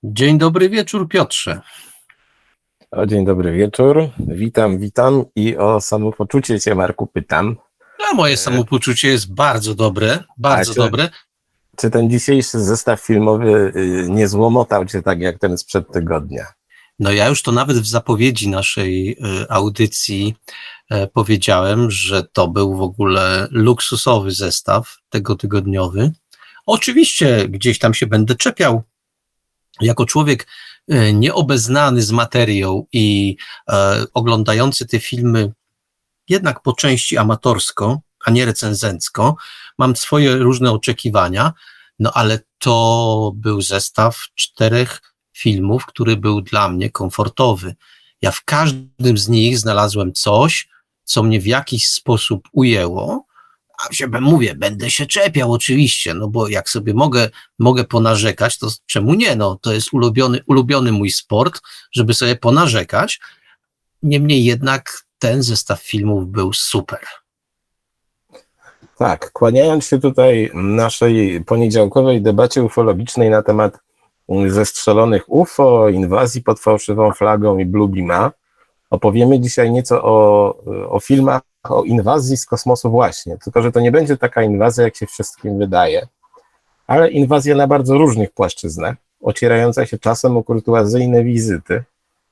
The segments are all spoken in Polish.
Dzień dobry wieczór, Piotrze. Dzień dobry wieczór. Witam i o samopoczucie cię, Marku, pytam. A moje samopoczucie jest bardzo dobre, bardzo dobre. Czy ten dzisiejszy zestaw filmowy nie złomotał cię tak jak ten sprzed tygodnia? No ja już to nawet w zapowiedzi naszej audycji powiedziałem, że to był w ogóle luksusowy zestaw tegotygodniowy. Oczywiście gdzieś tam się będę czepiał. Jako człowiek nieobeznany z materią i oglądający te filmy jednak po części amatorsko, a nie recenzencko, mam swoje różne oczekiwania, no ale to był zestaw 4 filmów, który był dla mnie komfortowy. Ja w każdym z nich znalazłem coś, co mnie w jakiś sposób ujęło, a się mówię, będę się czepiał oczywiście, no bo jak sobie mogę ponarzekać, to czemu nie, no to jest ulubiony mój sport, żeby sobie ponarzekać, niemniej jednak ten zestaw filmów był super. Tak, kłaniając się tutaj naszej poniedziałkowej debacie ufologicznej na temat zestrzelonych UFO, inwazji pod fałszywą flagą i Bluebima, opowiemy dzisiaj nieco o filmach o inwazji z kosmosu właśnie, tylko że to nie będzie taka inwazja, jak się wszystkim wydaje, ale inwazja na bardzo różnych płaszczyznach, ocierająca się czasem o kurtuazyjne wizyty.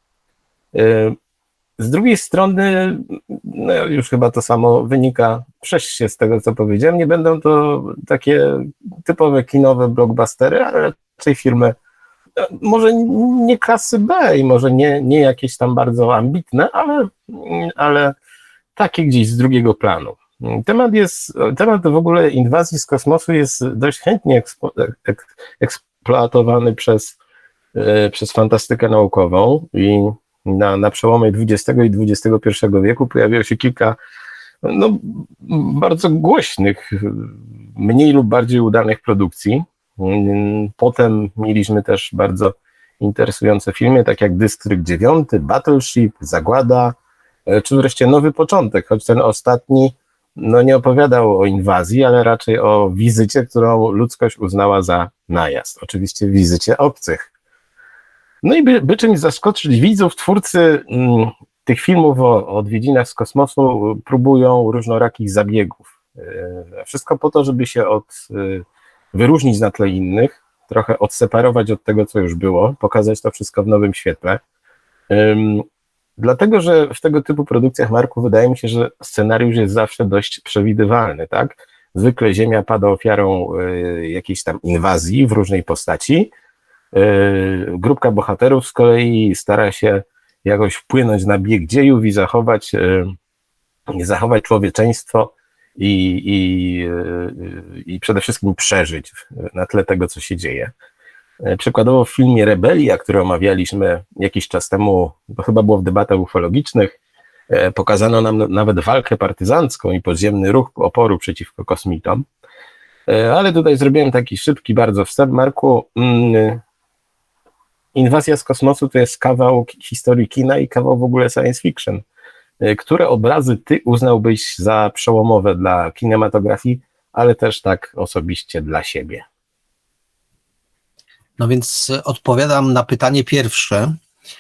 Z drugiej strony, no już chyba to samo wynika się z tego, co powiedziałem, nie będą to takie typowe kinowe blockbustery, ale raczej filmy może nie klasy B i może nie jakieś tam bardzo ambitne, ale takie gdzieś z drugiego planu. Temat w ogóle inwazji z kosmosu jest dość chętnie eksploatowany przez fantastykę naukową i na przełomie XX i XXI wieku pojawiło się kilka bardzo głośnych, mniej lub bardziej udanych produkcji. Potem mieliśmy też bardzo interesujące filmy, tak jak Dystrykt 9, Battleship, Zagłada, czy wreszcie Nowy Początek, choć ten ostatni nie opowiadał o inwazji, ale raczej o wizycie, którą ludzkość uznała za najazd. Oczywiście wizycie obcych. No i by czymś zaskoczyć widzów, twórcy tych filmów o odwiedzinach z kosmosu próbują różnorakich zabiegów. Wszystko po to, żeby się wyróżnić na tle innych, trochę odseparować od tego, co już było, pokazać to wszystko w nowym świetle. Dlatego, że w tego typu produkcjach, Marku, wydaje mi się, że scenariusz jest zawsze dość przewidywalny, tak? Zwykle Ziemia pada ofiarą jakiejś tam inwazji w różnej postaci. Grupka bohaterów z kolei stara się jakoś wpłynąć na bieg dziejów i zachować człowieczeństwo i przede wszystkim przeżyć na tle tego, co się dzieje. Przykładowo w filmie Rebelia, który omawialiśmy jakiś czas temu, bo chyba było w debatach ufologicznych, pokazano nam nawet walkę partyzancką i podziemny ruch oporu przeciwko kosmitom. Ale tutaj zrobiłem taki szybki bardzo wstęp, Marku. Inwazja z kosmosu to jest kawał historii kina i kawał w ogóle science fiction. Które obrazy ty uznałbyś za przełomowe dla kinematografii, ale też tak osobiście dla siebie? No więc odpowiadam na pytanie pierwsze.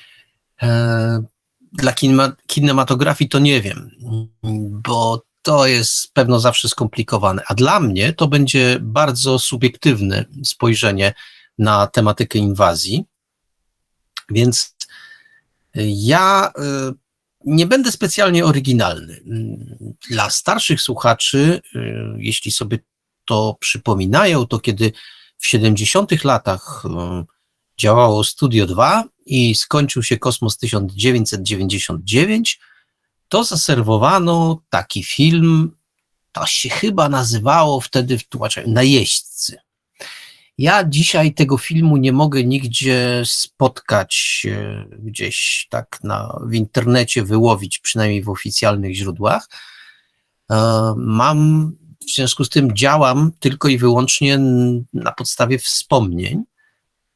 Dla kinematografii to nie wiem, bo to jest pewno zawsze skomplikowane, a dla mnie to będzie bardzo subiektywne spojrzenie na tematykę inwazji, więc ja nie będę specjalnie oryginalny. Dla starszych słuchaczy, jeśli sobie to przypominają, to kiedy w 70 latach działało Studio 2 i skończył się Kosmos 1999, to zaserwowano taki film, to się chyba nazywało wtedy w tłumaczeniu Najeźdźcy. Ja dzisiaj tego filmu nie mogę nigdzie spotkać, gdzieś tak w internecie wyłowić, przynajmniej w oficjalnych źródłach. W związku z tym działam tylko i wyłącznie na podstawie wspomnień.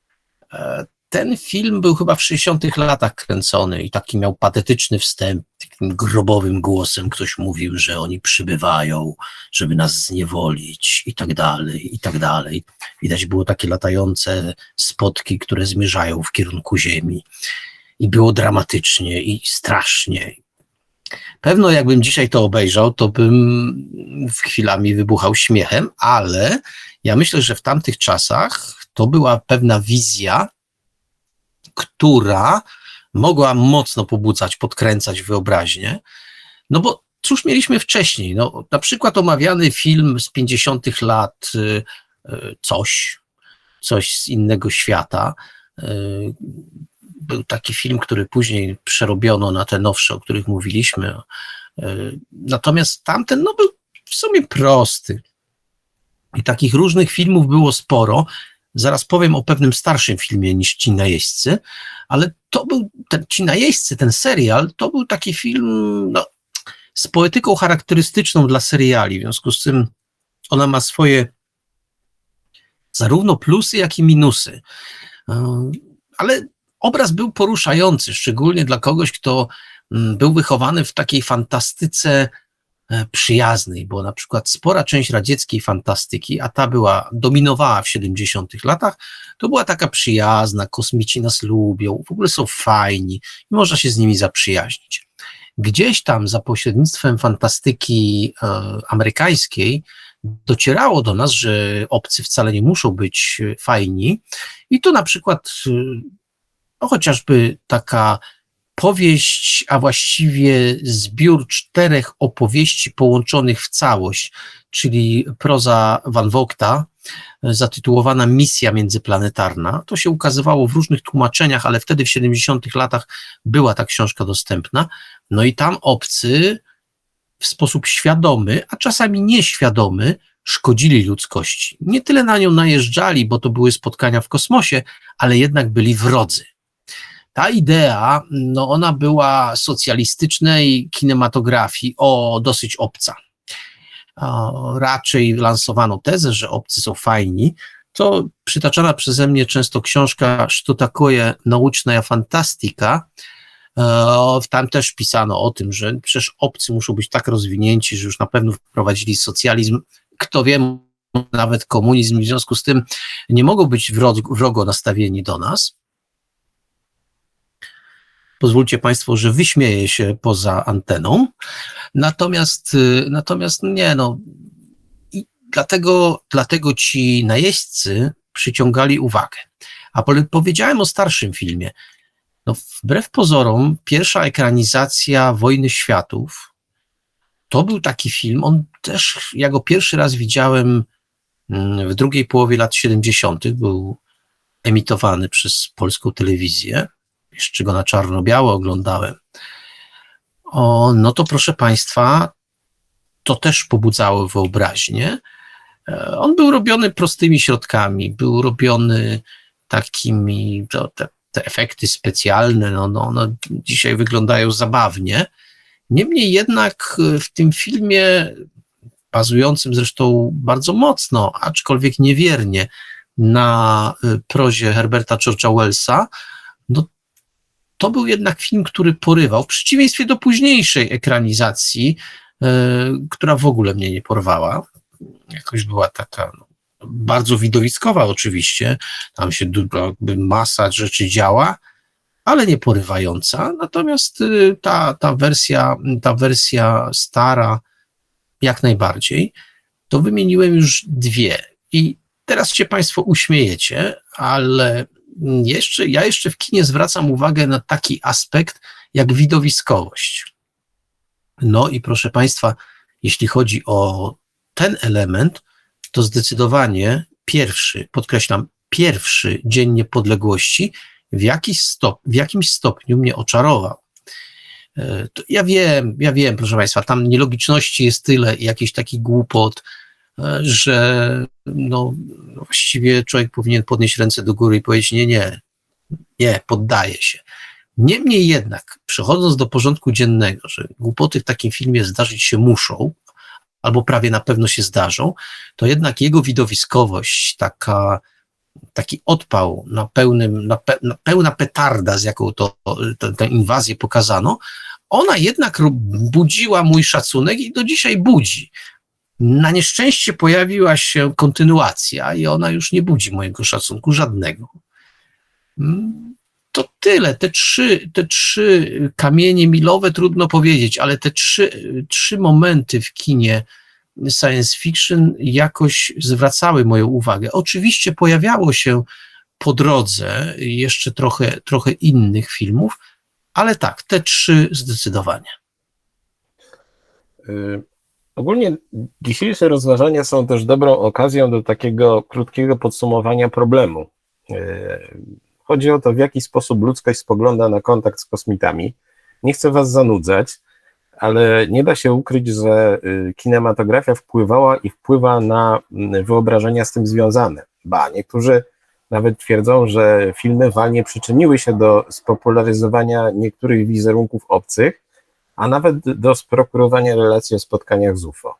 Ten film był chyba w 60 latach kręcony i taki miał patetyczny wstęp. takim grobowym głosem ktoś mówił, że oni przybywają, żeby nas zniewolić i tak dalej, i tak dalej. Widać było takie latające spotki, które zmierzają w kierunku ziemi i było dramatycznie i strasznie. Pewno jakbym dzisiaj to obejrzał, to bym chwilami wybuchał śmiechem, ale ja myślę, że w tamtych czasach to była pewna wizja, która mogła mocno pobudzać, podkręcać wyobraźnię, no bo cóż mieliśmy wcześniej? No, na przykład omawiany film z 50 lat, coś z innego świata. Był taki film, który później przerobiono na te nowsze, o których mówiliśmy. Natomiast tamten był w sumie prosty. I takich różnych filmów było sporo. Zaraz powiem o pewnym starszym filmie niż Ci najeźdźcy, ale to był Ci najeźdźcy, ten serial, to był taki film z poetyką charakterystyczną dla seriali. W związku z tym ona ma swoje zarówno plusy, jak i minusy. Ale obraz był poruszający, szczególnie dla kogoś, kto był wychowany w takiej fantastyce przyjaznej, bo na przykład spora część radzieckiej fantastyki, a ta dominowała w 70 latach, to była taka przyjazna, kosmici nas lubią, w ogóle są fajni i można się z nimi zaprzyjaźnić. Gdzieś tam za pośrednictwem fantastyki amerykańskiej docierało do nas, że obcy wcale nie muszą być fajni i to na przykład chociażby taka powieść, a właściwie zbiór 4 opowieści połączonych w całość, czyli proza Van Vogta, zatytułowana Misja międzyplanetarna. To się ukazywało w różnych tłumaczeniach, ale wtedy w 70 latach była ta książka dostępna. No i tam obcy w sposób świadomy, a czasami nieświadomy, szkodzili ludzkości. Nie tyle na nią najeżdżali, bo to były spotkania w kosmosie, ale jednak byli wrodzy. Ta idea, ona była socjalistycznej kinematografii dosyć obca. Raczej lansowano tezę, że obcy są fajni. To przytaczana przeze mnie często książka „Что такое научная фантастика”. Tam też pisano o tym, że przecież obcy muszą być tak rozwinięci, że już na pewno wprowadzili socjalizm, kto wie, nawet komunizm, w związku z tym nie mogą być wrogo nastawieni do nas. Pozwólcie Państwo, że wyśmieję się poza anteną. Natomiast nie, i dlatego ci najeźdźcy przyciągali uwagę. A powiedziałem o starszym filmie. Wbrew pozorom, pierwsza ekranizacja Wojny Światów to był taki film, on też, ja go pierwszy raz widziałem w drugiej połowie lat 70., był emitowany przez polską telewizję. Jeszcze go na czarno-biało oglądałem. To proszę Państwa, to też pobudzało wyobraźnię. On był robiony prostymi środkami, był robiony takimi, te efekty specjalne, one dzisiaj wyglądają zabawnie. Niemniej jednak w tym filmie, bazującym zresztą bardzo mocno, aczkolwiek niewiernie, na prozie Herberta George'a Wellsa, to był jednak film, który porywał, w przeciwieństwie do późniejszej ekranizacji, która w ogóle mnie nie porwała. Jakoś była taka bardzo widowiskowa oczywiście, tam się masa rzeczy działa, ale nie porywająca. Natomiast ta wersja stara jak najbardziej, to wymieniłem już 2. I teraz się Państwo uśmiejecie, ale ja jeszcze w kinie zwracam uwagę na taki aspekt jak widowiskowość. I proszę Państwa, jeśli chodzi o ten element, to zdecydowanie podkreślam, pierwszy Dzień Niepodległości w jakimś stopniu mnie oczarował. Ja wiem, proszę Państwa, tam nielogiczności jest tyle i jakichś takich głupot, że właściwie człowiek powinien podnieść ręce do góry i powiedzieć nie, poddaje się. Niemniej jednak, przechodząc do porządku dziennego, że głupoty w takim filmie zdarzyć się muszą, albo prawie na pewno się zdarzą, to jednak jego widowiskowość, taki odpał pełna petarda, z jaką tę inwazję pokazano, ona jednak budziła mój szacunek i do dzisiaj budzi. Na nieszczęście pojawiła się kontynuacja i ona już nie budzi mojego szacunku żadnego. To tyle. Te trzy kamienie milowe trudno powiedzieć, ale te trzy momenty w kinie science fiction jakoś zwracały moją uwagę. Oczywiście pojawiało się po drodze jeszcze trochę innych filmów, ale tak, te trzy zdecydowanie. Ogólnie dzisiejsze rozważania są też dobrą okazją do takiego krótkiego podsumowania problemu. Chodzi o to, w jaki sposób ludzkość spogląda na kontakt z kosmitami. Nie chcę was zanudzać, ale nie da się ukryć, że kinematografia wpływała i wpływa na wyobrażenia z tym związane. Niektórzy nawet twierdzą, że filmy walnie przyczyniły się do spopularyzowania niektórych wizerunków obcych, a nawet do sprokurowania relacji o spotkaniach z UFO.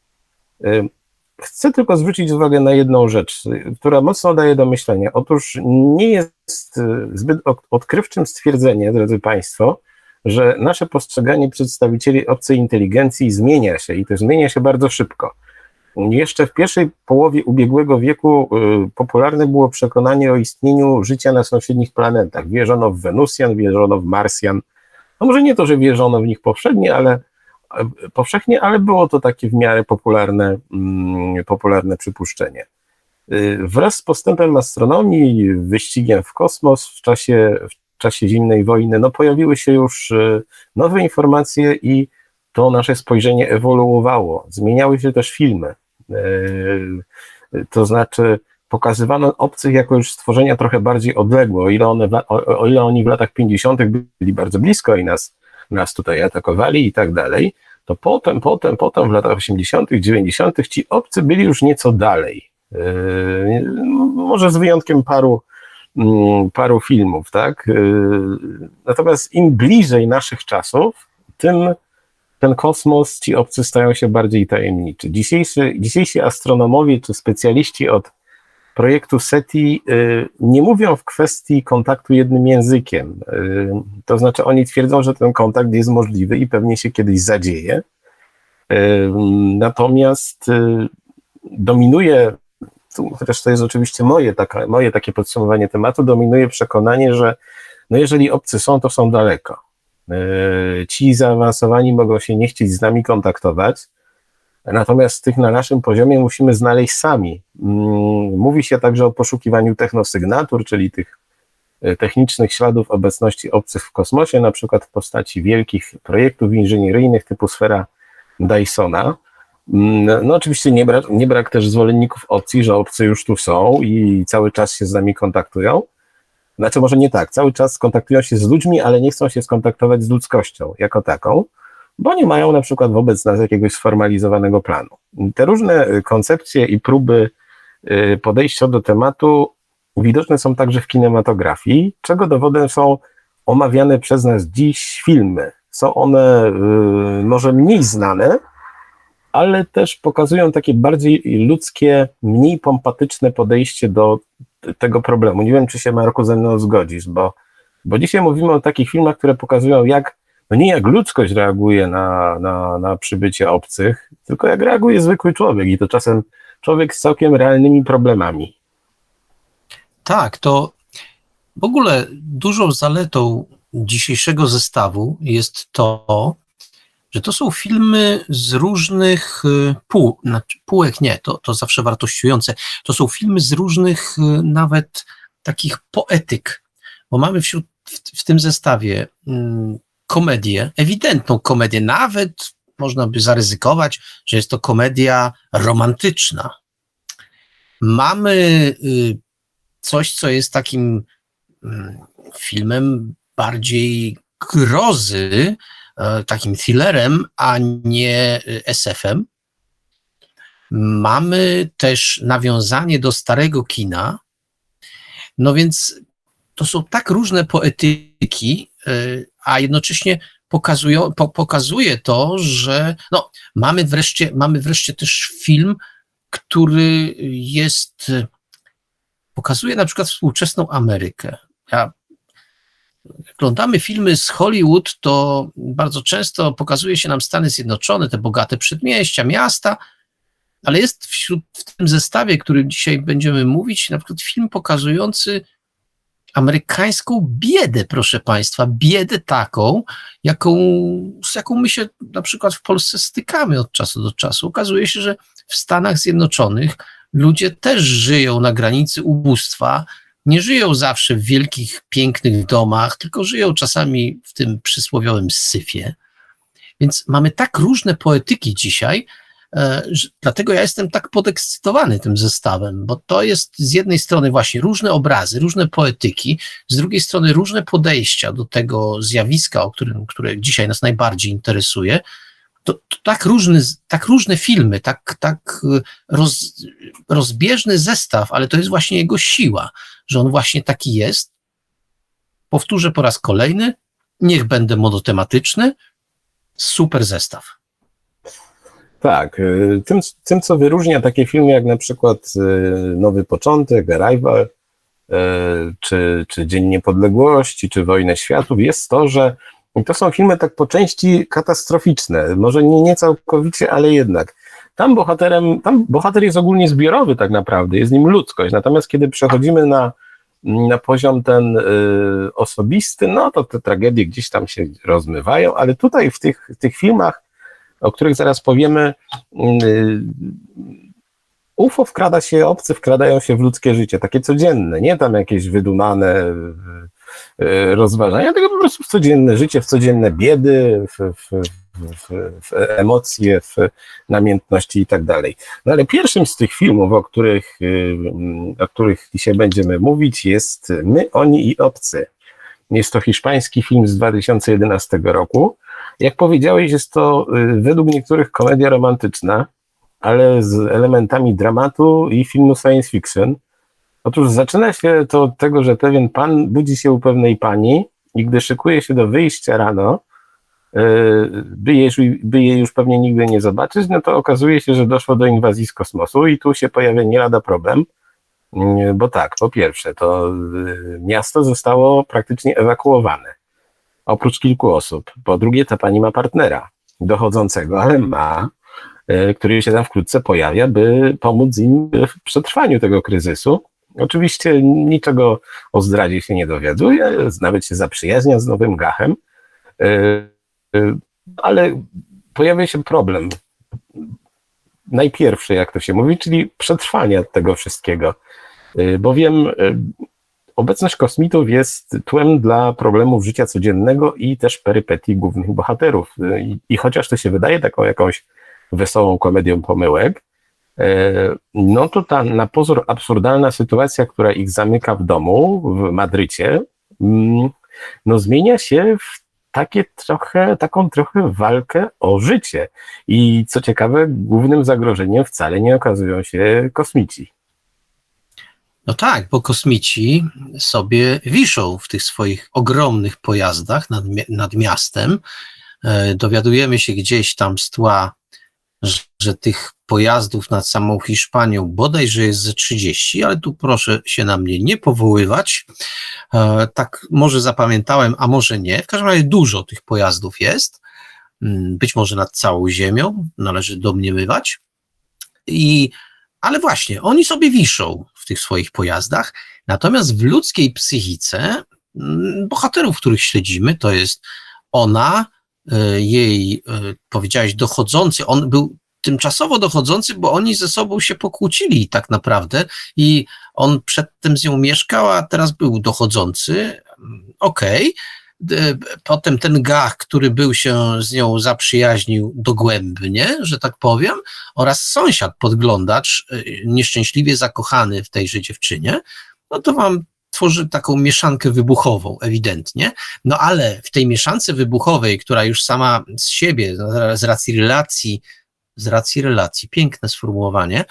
Chcę tylko zwrócić uwagę na jedną rzecz, która mocno daje do myślenia. Otóż nie jest zbyt odkrywczym stwierdzenie, drodzy Państwo, że nasze postrzeganie przedstawicieli obcej inteligencji zmienia się i to zmienia się bardzo szybko. Jeszcze w pierwszej połowie ubiegłego wieku popularne było przekonanie o istnieniu życia na sąsiednich planetach. Wierzono w Wenusjan, wierzono w Marsjan. No może nie to, że wierzono w nich powszechnie, ale było to takie w miarę popularne przypuszczenie. Wraz z postępem astronomii, wyścigiem w kosmos w czasie zimnej wojny, pojawiły się już nowe informacje i to nasze spojrzenie ewoluowało. Zmieniały się też filmy. To znaczy pokazywano obcych jako już stworzenia trochę bardziej odległe, o ile oni w latach 50. byli bardzo blisko i nas tutaj atakowali i tak dalej, to potem w latach 80., 90. ci obcy byli już nieco dalej. Może z wyjątkiem paru filmów, tak? Natomiast im bliżej naszych czasów, tym ten kosmos, ci obcy stają się bardziej tajemniczy. Dzisiejsi astronomowie czy specjaliści od projektu SETI nie mówią w kwestii kontaktu jednym językiem. To znaczy oni twierdzą, że ten kontakt jest możliwy i pewnie się kiedyś zadzieje. Natomiast dominuje, chociaż to jest oczywiście moje takie podsumowanie tematu, dominuje przekonanie, że jeżeli obcy są, to są daleko. Ci zaawansowani mogą się nie chcieć z nami kontaktować, natomiast tych na naszym poziomie musimy znaleźć sami. Mówi się także o poszukiwaniu technosygnatur, czyli tych technicznych śladów obecności obcych w kosmosie, na przykład w postaci wielkich projektów inżynieryjnych typu sfera Dysona. Oczywiście nie brak też zwolenników opcji, że obcy już tu są i cały czas się z nami kontaktują. Znaczy może nie tak, cały czas kontaktują się z ludźmi, ale nie chcą się skontaktować z ludzkością jako taką, bo nie mają na przykład wobec nas jakiegoś sformalizowanego planu. Te różne koncepcje i próby podejścia do tematu widoczne są także w kinematografii, czego dowodem są omawiane przez nas dziś filmy. Są one może mniej znane, ale też pokazują takie bardziej ludzkie, mniej pompatyczne podejście do tego problemu. Nie wiem, czy się, Marku, ze mną zgodzisz, bo dzisiaj mówimy o takich filmach, które pokazują nie jak ludzkość reaguje na przybycie obcych, tylko jak reaguje zwykły człowiek i to czasem człowiek z całkiem realnymi problemami. Tak, to w ogóle dużą zaletą dzisiejszego zestawu jest to, że to są filmy z różnych półek, nie, to zawsze wartościujące, to są filmy z różnych nawet takich poetyk, bo mamy w tym zestawie komedię, ewidentną komedię, nawet można by zaryzykować, że jest to komedia romantyczna. Mamy coś, co jest takim filmem bardziej grozy, takim thrillerem, a nie SF-em. Mamy też nawiązanie do starego kina, no więc to są tak różne poetyki, a jednocześnie pokazuje to, że mamy wreszcie też film, który pokazuje na przykład współczesną Amerykę. Ja oglądamy filmy z Hollywood, to bardzo często pokazuje się nam Stany Zjednoczone, te bogate przedmieścia, miasta, ale jest w tym zestawie, którym dzisiaj będziemy mówić, na przykład film pokazujący amerykańską biedę, proszę Państwa, biedę taką, z jaką my się na przykład w Polsce stykamy od czasu do czasu. Okazuje się, że w Stanach Zjednoczonych ludzie też żyją na granicy ubóstwa, nie żyją zawsze w wielkich, pięknych domach, tylko żyją czasami w tym przysłowiowym syfie. Więc mamy tak różne poetyki dzisiaj, dlatego ja jestem tak podekscytowany tym zestawem, bo to jest z jednej strony właśnie różne obrazy, różne poetyki, z drugiej strony różne podejścia do tego zjawiska, które dzisiaj nas najbardziej interesuje. To tak różne filmy, rozbieżny zestaw, ale to jest właśnie jego siła, że on właśnie taki jest. Powtórzę po raz kolejny, niech będę monotematyczny, super zestaw. Tak, tym co wyróżnia takie filmy jak na przykład Nowy Początek, Arrival, czy Dzień Niepodległości, czy Wojnę Światów, jest to, że to są filmy tak po części katastroficzne, może nie całkowicie, ale jednak. Tam bohater jest ogólnie zbiorowy tak naprawdę, jest nim ludzkość, natomiast kiedy przechodzimy na poziom ten osobisty, no to te tragedie gdzieś tam się rozmywają, ale tutaj w tych filmach, o których zaraz powiemy, obcy wkradają się w ludzkie życie, takie codzienne, nie tam jakieś wydumane rozważania, tylko po prostu w codzienne życie, w codzienne biedy, w emocje, w namiętności i tak dalej. No ale pierwszym z tych filmów, o których dzisiaj będziemy mówić, jest My, Oni i Obcy. Jest to hiszpański film z 2011 roku. Jak powiedziałeś, jest to według niektórych komedia romantyczna, ale z elementami dramatu i filmu science fiction. Otóż zaczyna się to od tego, że pewien pan budzi się u pewnej pani i gdy szykuje się do wyjścia rano, by jej już pewnie nigdy nie zobaczyć, no to okazuje się, że doszło do inwazji z kosmosu i tu się pojawia nie lada problem, bo tak, po pierwsze, to miasto zostało praktycznie ewakuowane, oprócz kilku osób. Po drugie, ta pani ma partnera dochodzącego, ale który się tam wkrótce pojawia, by pomóc im w przetrwaniu tego kryzysu. Oczywiście niczego o zdradzie się nie dowiaduje, nawet się zaprzyjaźnia z nowym gachem, ale pojawia się problem. Najpierwszy, jak to się mówi, czyli przetrwania tego wszystkiego. Bowiem obecność kosmitów jest tłem dla problemów życia codziennego i też perypetii głównych bohaterów. I chociaż to się wydaje taką jakąś wesołą komedią pomyłek, no to ta na pozór absurdalna sytuacja, która ich zamyka w domu w Madrycie, no zmienia się w taką trochę walkę o życie. I co ciekawe, głównym zagrożeniem wcale nie okazują się kosmici. No tak, bo kosmici sobie wiszą w tych swoich ogromnych pojazdach nad miastem. Dowiadujemy się gdzieś tam z tła, że tych pojazdów nad samą Hiszpanią bodajże jest ze 30, ale tu proszę się na mnie nie powoływać. Tak może zapamiętałem, a może nie. W każdym razie dużo tych pojazdów jest. Być może nad całą Ziemią, należy domniemywać. Ale właśnie, oni sobie wiszą w tych swoich pojazdach, natomiast w ludzkiej psychice bohaterów, których śledzimy, to jest ona, jej, powiedziałeś, dochodzący, on był tymczasowo dochodzący, bo oni ze sobą się pokłócili tak naprawdę i on przedtem z nią mieszkał, a teraz był dochodzący, okej. Potem ten gach, który był się z nią zaprzyjaźnił dogłębnie, że tak powiem, oraz sąsiad, podglądacz, nieszczęśliwie zakochany w tejże dziewczynie, no to wam tworzy taką mieszankę wybuchową, ewidentnie. No ale w tej mieszance wybuchowej, która już sama z siebie, z racji relacji, piękne sformułowanie,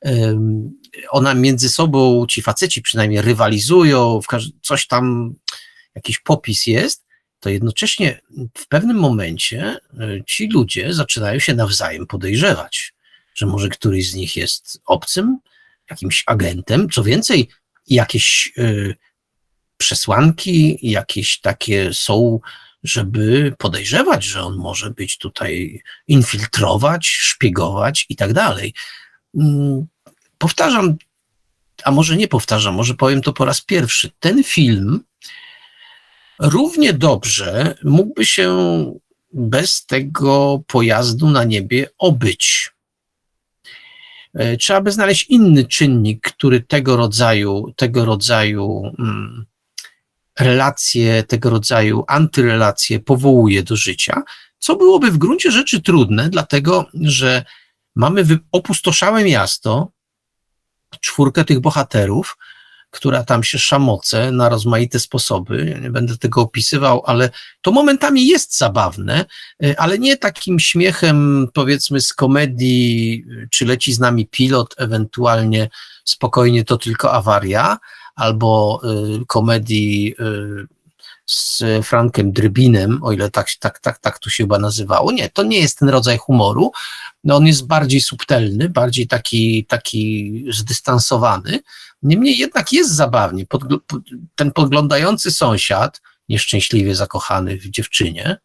ona między sobą, ci faceci przynajmniej rywalizują, coś tam, jakiś popis jest, to jednocześnie w pewnym momencie ci ludzie zaczynają się nawzajem podejrzewać, że może któryś z nich jest obcym, jakimś agentem, co więcej, jakieś przesłanki jakieś takie są, żeby podejrzewać, że on może być tutaj infiltrować, szpiegować i tak dalej. Powtarzam, a może nie powtarzam, może powiem to po raz pierwszy. Ten film równie dobrze mógłby się bez tego pojazdu na niebie obyć. Trzeba by znaleźć inny czynnik, który tego rodzaju relacje, tego rodzaju antyrelacje powołuje do życia, co byłoby w gruncie rzeczy trudne, dlatego że mamy opustoszałe miasto, 4 tych bohaterów, która tam się szamoce na rozmaite sposoby. Ja nie będę tego opisywał, ale to momentami jest zabawne, ale nie takim śmiechem, powiedzmy, z komedii, czy leci z nami pilot, ewentualnie spokojnie to tylko awaria, albo komedii z Frankiem Drybinem, o ile tak to się chyba nazywało. Nie, to nie jest ten rodzaj humoru. No, on jest bardziej subtelny, bardziej taki zdystansowany. Niemniej jednak jest zabawnie. Ten podglądający sąsiad, nieszczęśliwie zakochany w dziewczynie,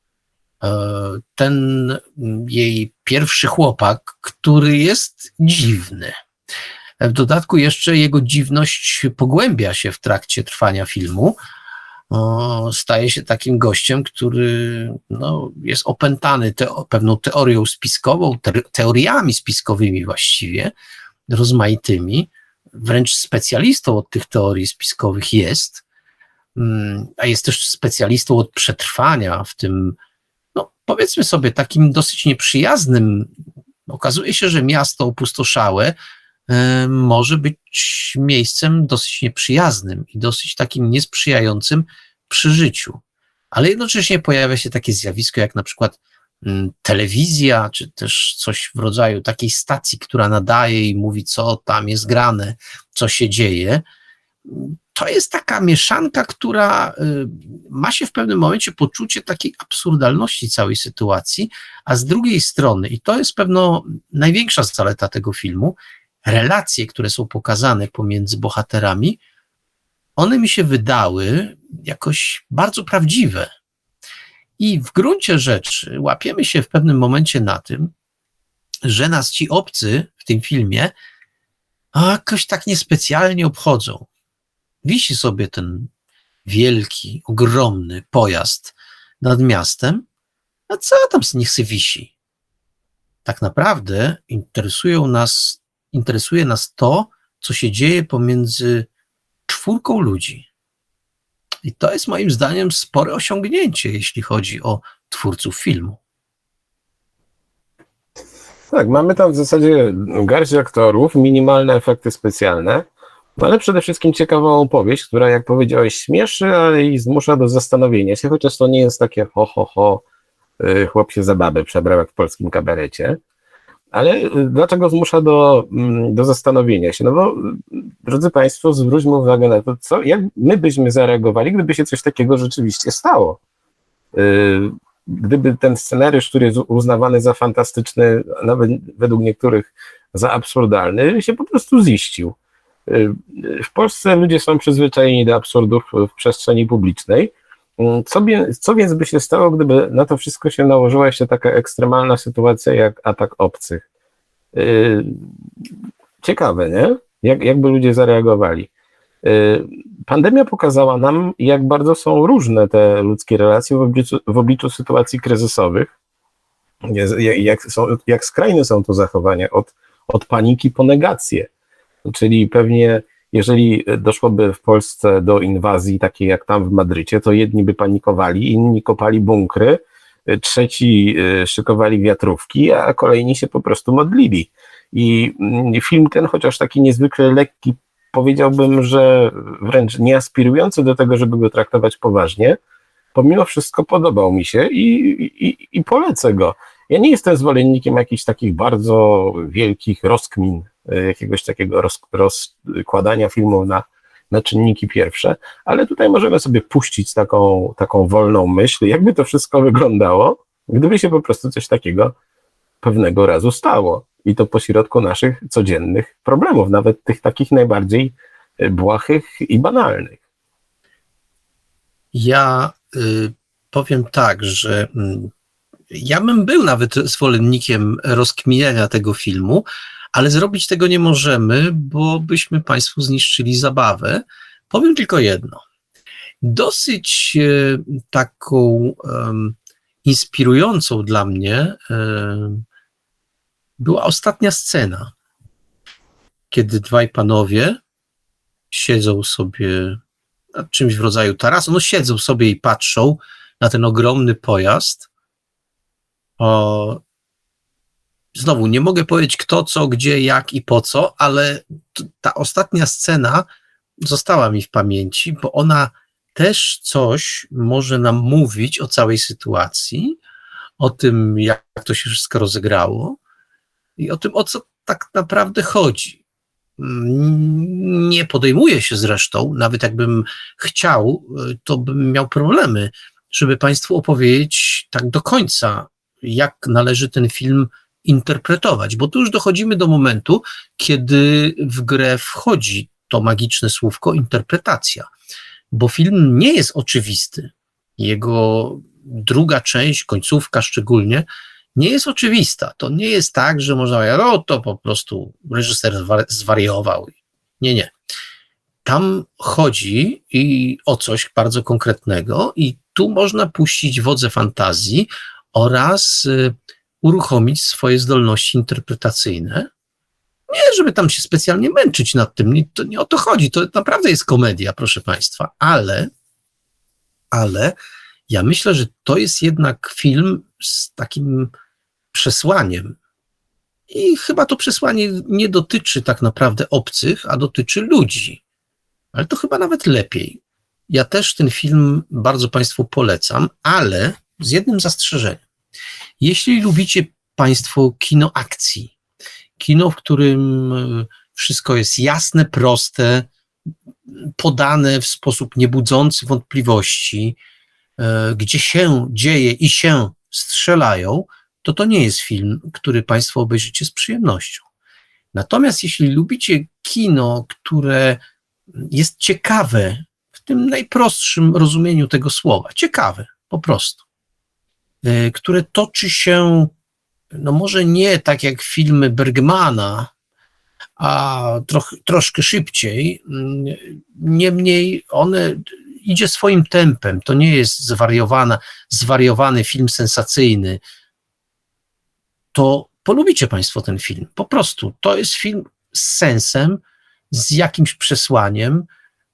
ten jej pierwszy chłopak, który jest dziwny. W dodatku jeszcze jego dziwność pogłębia się w trakcie trwania filmu. Staje się takim gościem, który jest opętany pewną teorią spiskową, teoriami spiskowymi właściwie, rozmaitymi, wręcz specjalistą od tych teorii spiskowych jest, a jest też specjalistą od przetrwania w tym, powiedzmy sobie, takim dosyć nieprzyjaznym. Okazuje się, że miasto opustoszałe może być miejscem dosyć nieprzyjaznym i dosyć takim niesprzyjającym przy życiu. Ale jednocześnie pojawia się takie zjawisko jak na przykład telewizja, czy też coś w rodzaju takiej stacji, która nadaje i mówi, co tam jest grane, co się dzieje. To jest taka mieszanka, która ma się w pewnym momencie poczucie takiej absurdalności całej sytuacji, a z drugiej strony, i to jest pewno największa zaleta tego filmu, relacje, które są pokazane pomiędzy bohaterami, one mi się wydały jakoś bardzo prawdziwe. I w gruncie rzeczy łapiemy się w pewnym momencie na tym, że nas ci obcy w tym filmie jakoś tak niespecjalnie obchodzą. Wisi sobie ten wielki, ogromny pojazd nad miastem, a co tam niech se wisi? Tak naprawdę interesuje nas to, co się dzieje pomiędzy 4 ludzi. I to jest moim zdaniem spore osiągnięcie, jeśli chodzi o twórców filmu. Tak, mamy tam w zasadzie garść aktorów, minimalne efekty specjalne, ale przede wszystkim ciekawą opowieść, która, jak powiedziałeś, śmieszy, ale i zmusza do zastanowienia się, chociaż to nie jest takie chłop się za babę przebrał jak w polskim kabarecie. Ale dlaczego zmusza do zastanowienia się? No bo, drodzy Państwo, zwróćmy uwagę na to, jak my byśmy zareagowali, gdyby się coś takiego rzeczywiście stało. Gdyby ten scenariusz, który jest uznawany za fantastyczny, nawet według niektórych za absurdalny, się po prostu ziścił. W Polsce ludzie są przyzwyczajeni do absurdów w przestrzeni publicznej. Co więc by się stało, gdyby na to wszystko się nałożyła jeszcze taka ekstremalna sytuacja jak atak obcych? Ciekawe, nie? Jakby ludzie zareagowali? Pandemia pokazała nam, jak bardzo są różne te ludzkie relacje w obliczu sytuacji kryzysowych, jak skrajne są to zachowania, od paniki po negację. Czyli pewnie jeżeli doszłoby w Polsce do inwazji takiej jak tam w Madrycie, to jedni by panikowali, inni kopali bunkry, trzeci szykowali wiatrówki, a kolejni się po prostu modlili. I film ten, chociaż taki niezwykle lekki, powiedziałbym, że wręcz nie aspirujący do tego, żeby go traktować poważnie, pomimo wszystko podobał mi się i polecę go. Ja nie jestem zwolennikiem jakichś takich bardzo wielkich rozkmin, jakiegoś takiego rozkładania filmów na czynniki pierwsze, ale tutaj możemy sobie puścić taką wolną myśl, jakby to wszystko wyglądało, gdyby się po prostu coś takiego pewnego razu stało. I to pośrodku naszych codziennych problemów, nawet tych takich najbardziej błahych i banalnych. Ja powiem tak, że ja bym był nawet zwolennikiem rozkminiania tego filmu, ale zrobić tego nie możemy, bo byśmy Państwu zniszczyli zabawę. Powiem tylko jedno. Dosyć taką inspirującą dla mnie była ostatnia scena, kiedy dwaj panowie siedzą sobie na czymś w rodzaju tarasu, no siedzą sobie i patrzą na ten ogromny pojazd. Znowu, nie mogę powiedzieć kto, co, gdzie, jak i po co, ale ta ostatnia scena została mi w pamięci, bo ona też coś może nam mówić o całej sytuacji, o tym, jak to się wszystko rozegrało i o tym, o co tak naprawdę chodzi. Nie podejmuję się zresztą, nawet jakbym chciał, to bym miał problemy, żeby Państwu opowiedzieć tak do końca, jak należy ten film interpretować, bo tu już dochodzimy do momentu, kiedy w grę wchodzi to magiczne słówko interpretacja, bo film nie jest oczywisty. Jego druga część, końcówka szczególnie, nie jest oczywista. To nie jest tak, że można powiedzieć, to po prostu reżyser zwariował. Nie. Tam chodzi i o coś bardzo konkretnego i tu można puścić wodze fantazji oraz uruchomić swoje zdolności interpretacyjne. Nie, żeby tam się specjalnie męczyć nad tym, to nie o to chodzi, to naprawdę jest komedia, proszę Państwa, ale ja myślę, że to jest jednak film z takim przesłaniem i chyba to przesłanie nie dotyczy tak naprawdę obcych, a dotyczy ludzi, ale to chyba nawet lepiej. Ja też ten film bardzo Państwu polecam, ale z jednym zastrzeżeniem. Jeśli lubicie Państwo kino akcji, kino, w którym wszystko jest jasne, proste, podane w sposób niebudzący wątpliwości, gdzie się dzieje i się strzelają, to nie jest film, który Państwo obejrzycie z przyjemnością. Natomiast jeśli lubicie kino, które jest ciekawe, w tym najprostszym rozumieniu tego słowa, ciekawe po prostu, które toczy się, no może nie tak jak filmy Bergmana, a troszkę szybciej, niemniej one idzie swoim tempem, to nie jest zwariowany film sensacyjny, to polubicie Państwo ten film, po prostu, to jest film z sensem, z jakimś przesłaniem,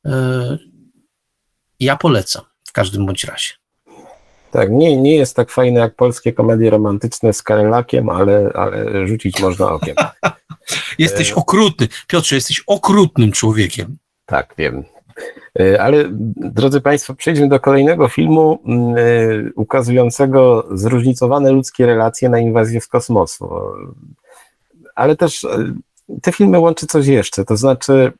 ja polecam w każdym bądź razie. Tak, nie jest tak fajne jak polskie komedie romantyczne z Karelakiem, ale rzucić można okiem. Jesteś okrutny. Piotrze, jesteś okrutnym człowiekiem. Tak, wiem. Ale drodzy Państwo, przejdźmy do kolejnego filmu ukazującego zróżnicowane ludzkie relacje na inwazję z kosmosu. Ale też te filmy łączy coś jeszcze, to znaczy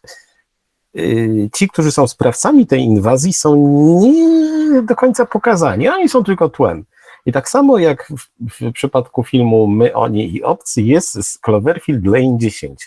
ci, którzy są sprawcami tej inwazji, są nie do końca pokazani, oni są tylko tłem. I tak samo jak w przypadku filmu My, Oni i Obcy jest z Cloverfield Lane 10.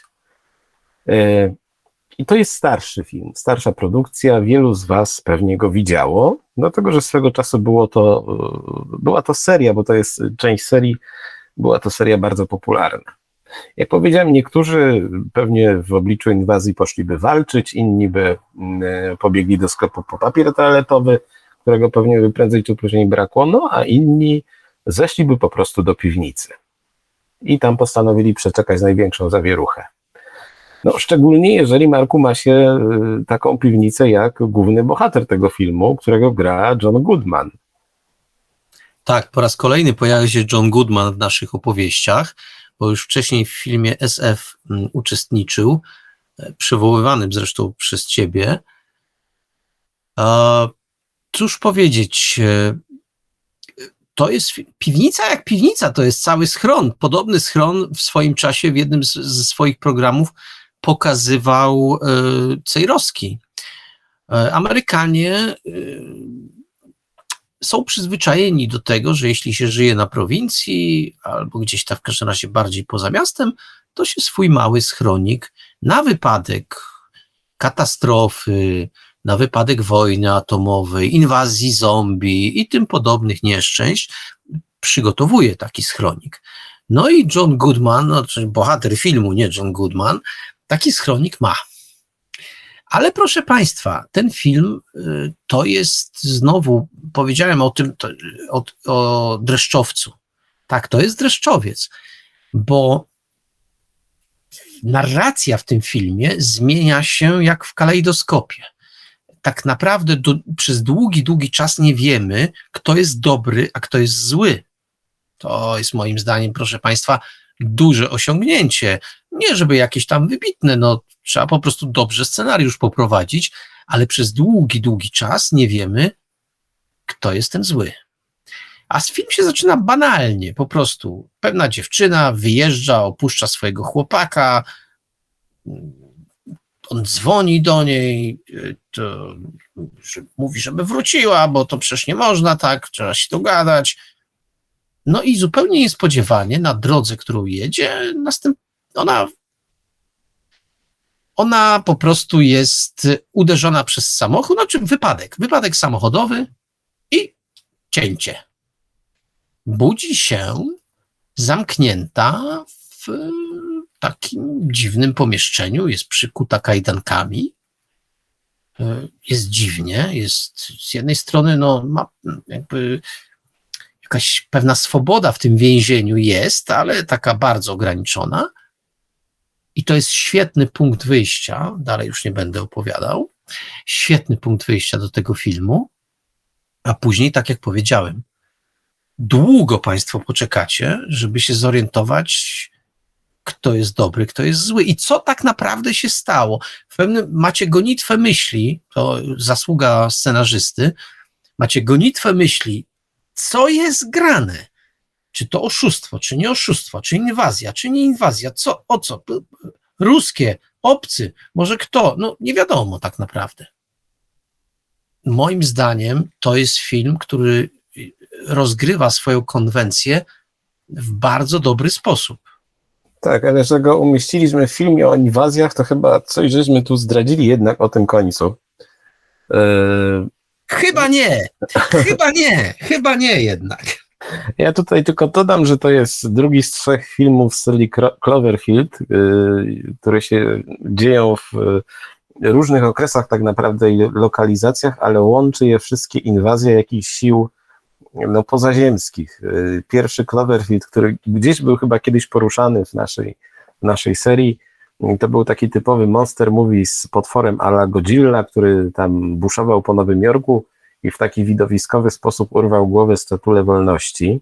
I to jest starszy film, starsza produkcja, wielu z Was pewnie go widziało, dlatego że swego czasu była to seria, bo to jest część serii, była to seria bardzo popularna. Jak powiedziałem, niektórzy pewnie w obliczu inwazji poszliby walczyć, inni by pobiegli do sklepu po papier toaletowy, którego pewnie by prędzej czy później brakło, no a inni zeszliby po prostu do piwnicy. I tam postanowili przeczekać największą zawieruchę. No, szczególnie jeżeli, Marku, ma się taką piwnicę jak główny bohater tego filmu, którego gra John Goodman. Tak, po raz kolejny pojawia się John Goodman w naszych opowieściach, bo już wcześniej w filmie SF uczestniczył, przywoływanym zresztą przez Ciebie. Cóż powiedzieć, to jest piwnica jak piwnica, to jest cały schron. Podobny schron w swoim czasie w jednym ze swoich programów pokazywał Cejrowski. Amerykanie są przyzwyczajeni do tego, że jeśli się żyje na prowincji albo gdzieś tam w każdym razie bardziej poza miastem, to się swój mały schronik na wypadek katastrofy, na wypadek wojny atomowej, inwazji zombie i tym podobnych nieszczęść, przygotowuje taki schronik. No i John Goodman, czyli bohater filmu, nie John Goodman, taki schronik ma. Ale proszę Państwa, ten film to jest znowu, powiedziałem o tym, o dreszczowcu. Tak, to jest dreszczowiec, bo narracja w tym filmie zmienia się jak w kalejdoskopie. Tak naprawdę przez długi czas nie wiemy, kto jest dobry, a kto jest zły. To jest moim zdaniem, proszę Państwa, duże osiągnięcie. Nie żeby jakieś tam wybitne, no trzeba po prostu dobrze scenariusz poprowadzić, ale przez długi czas nie wiemy, kto jest ten zły. A film się zaczyna banalnie, po prostu. Pewna dziewczyna wyjeżdża, opuszcza swojego chłopaka, on dzwoni do niej, mówi, żeby wróciła, bo to przecież nie można tak, trzeba się dogadać. No i zupełnie niespodziewanie na drodze, którą jedzie, ona po prostu jest uderzona przez samochód, znaczy wypadek samochodowy i cięcie. Budzi się zamknięta w takim dziwnym pomieszczeniu, jest przykuta kajdankami, jest dziwnie, jest z jednej strony, no ma jakby jakaś pewna swoboda w tym więzieniu jest, ale taka bardzo ograniczona. I to jest świetny punkt wyjścia, dalej już nie będę opowiadał, świetny punkt wyjścia do tego filmu, a później, tak jak powiedziałem, długo Państwo poczekacie, żeby się zorientować, kto jest dobry, kto jest zły i co tak naprawdę się stało. W pewnym macie gonitwę myśli, to zasługa scenarzysty, macie gonitwę myśli, co jest grane. Czy to oszustwo, czy nie oszustwo, czy inwazja, czy nie inwazja, o co? Ruskie, obcy, może kto? No nie wiadomo tak naprawdę. Moim zdaniem to jest film, który rozgrywa swoją konwencję w bardzo dobry sposób. Tak, ale że go umieściliśmy w filmie o inwazjach, to chyba coś żeśmy tu zdradzili jednak o tym końcu. Chyba nie jednak. Ja tutaj tylko dodam, że to jest drugi z 3 filmów z serii Cloverfield, które się dzieją w różnych okresach tak naprawdę i lokalizacjach, ale łączy je wszystkie inwazje jakichś sił pozaziemskich. Pierwszy Cloverfield, który gdzieś był chyba kiedyś poruszany w naszej serii, to był taki typowy monster movie z potworem a la Godzilla, który tam buszował po Nowym Jorku i w taki widowiskowy sposób urwał głowę Statule Wolności.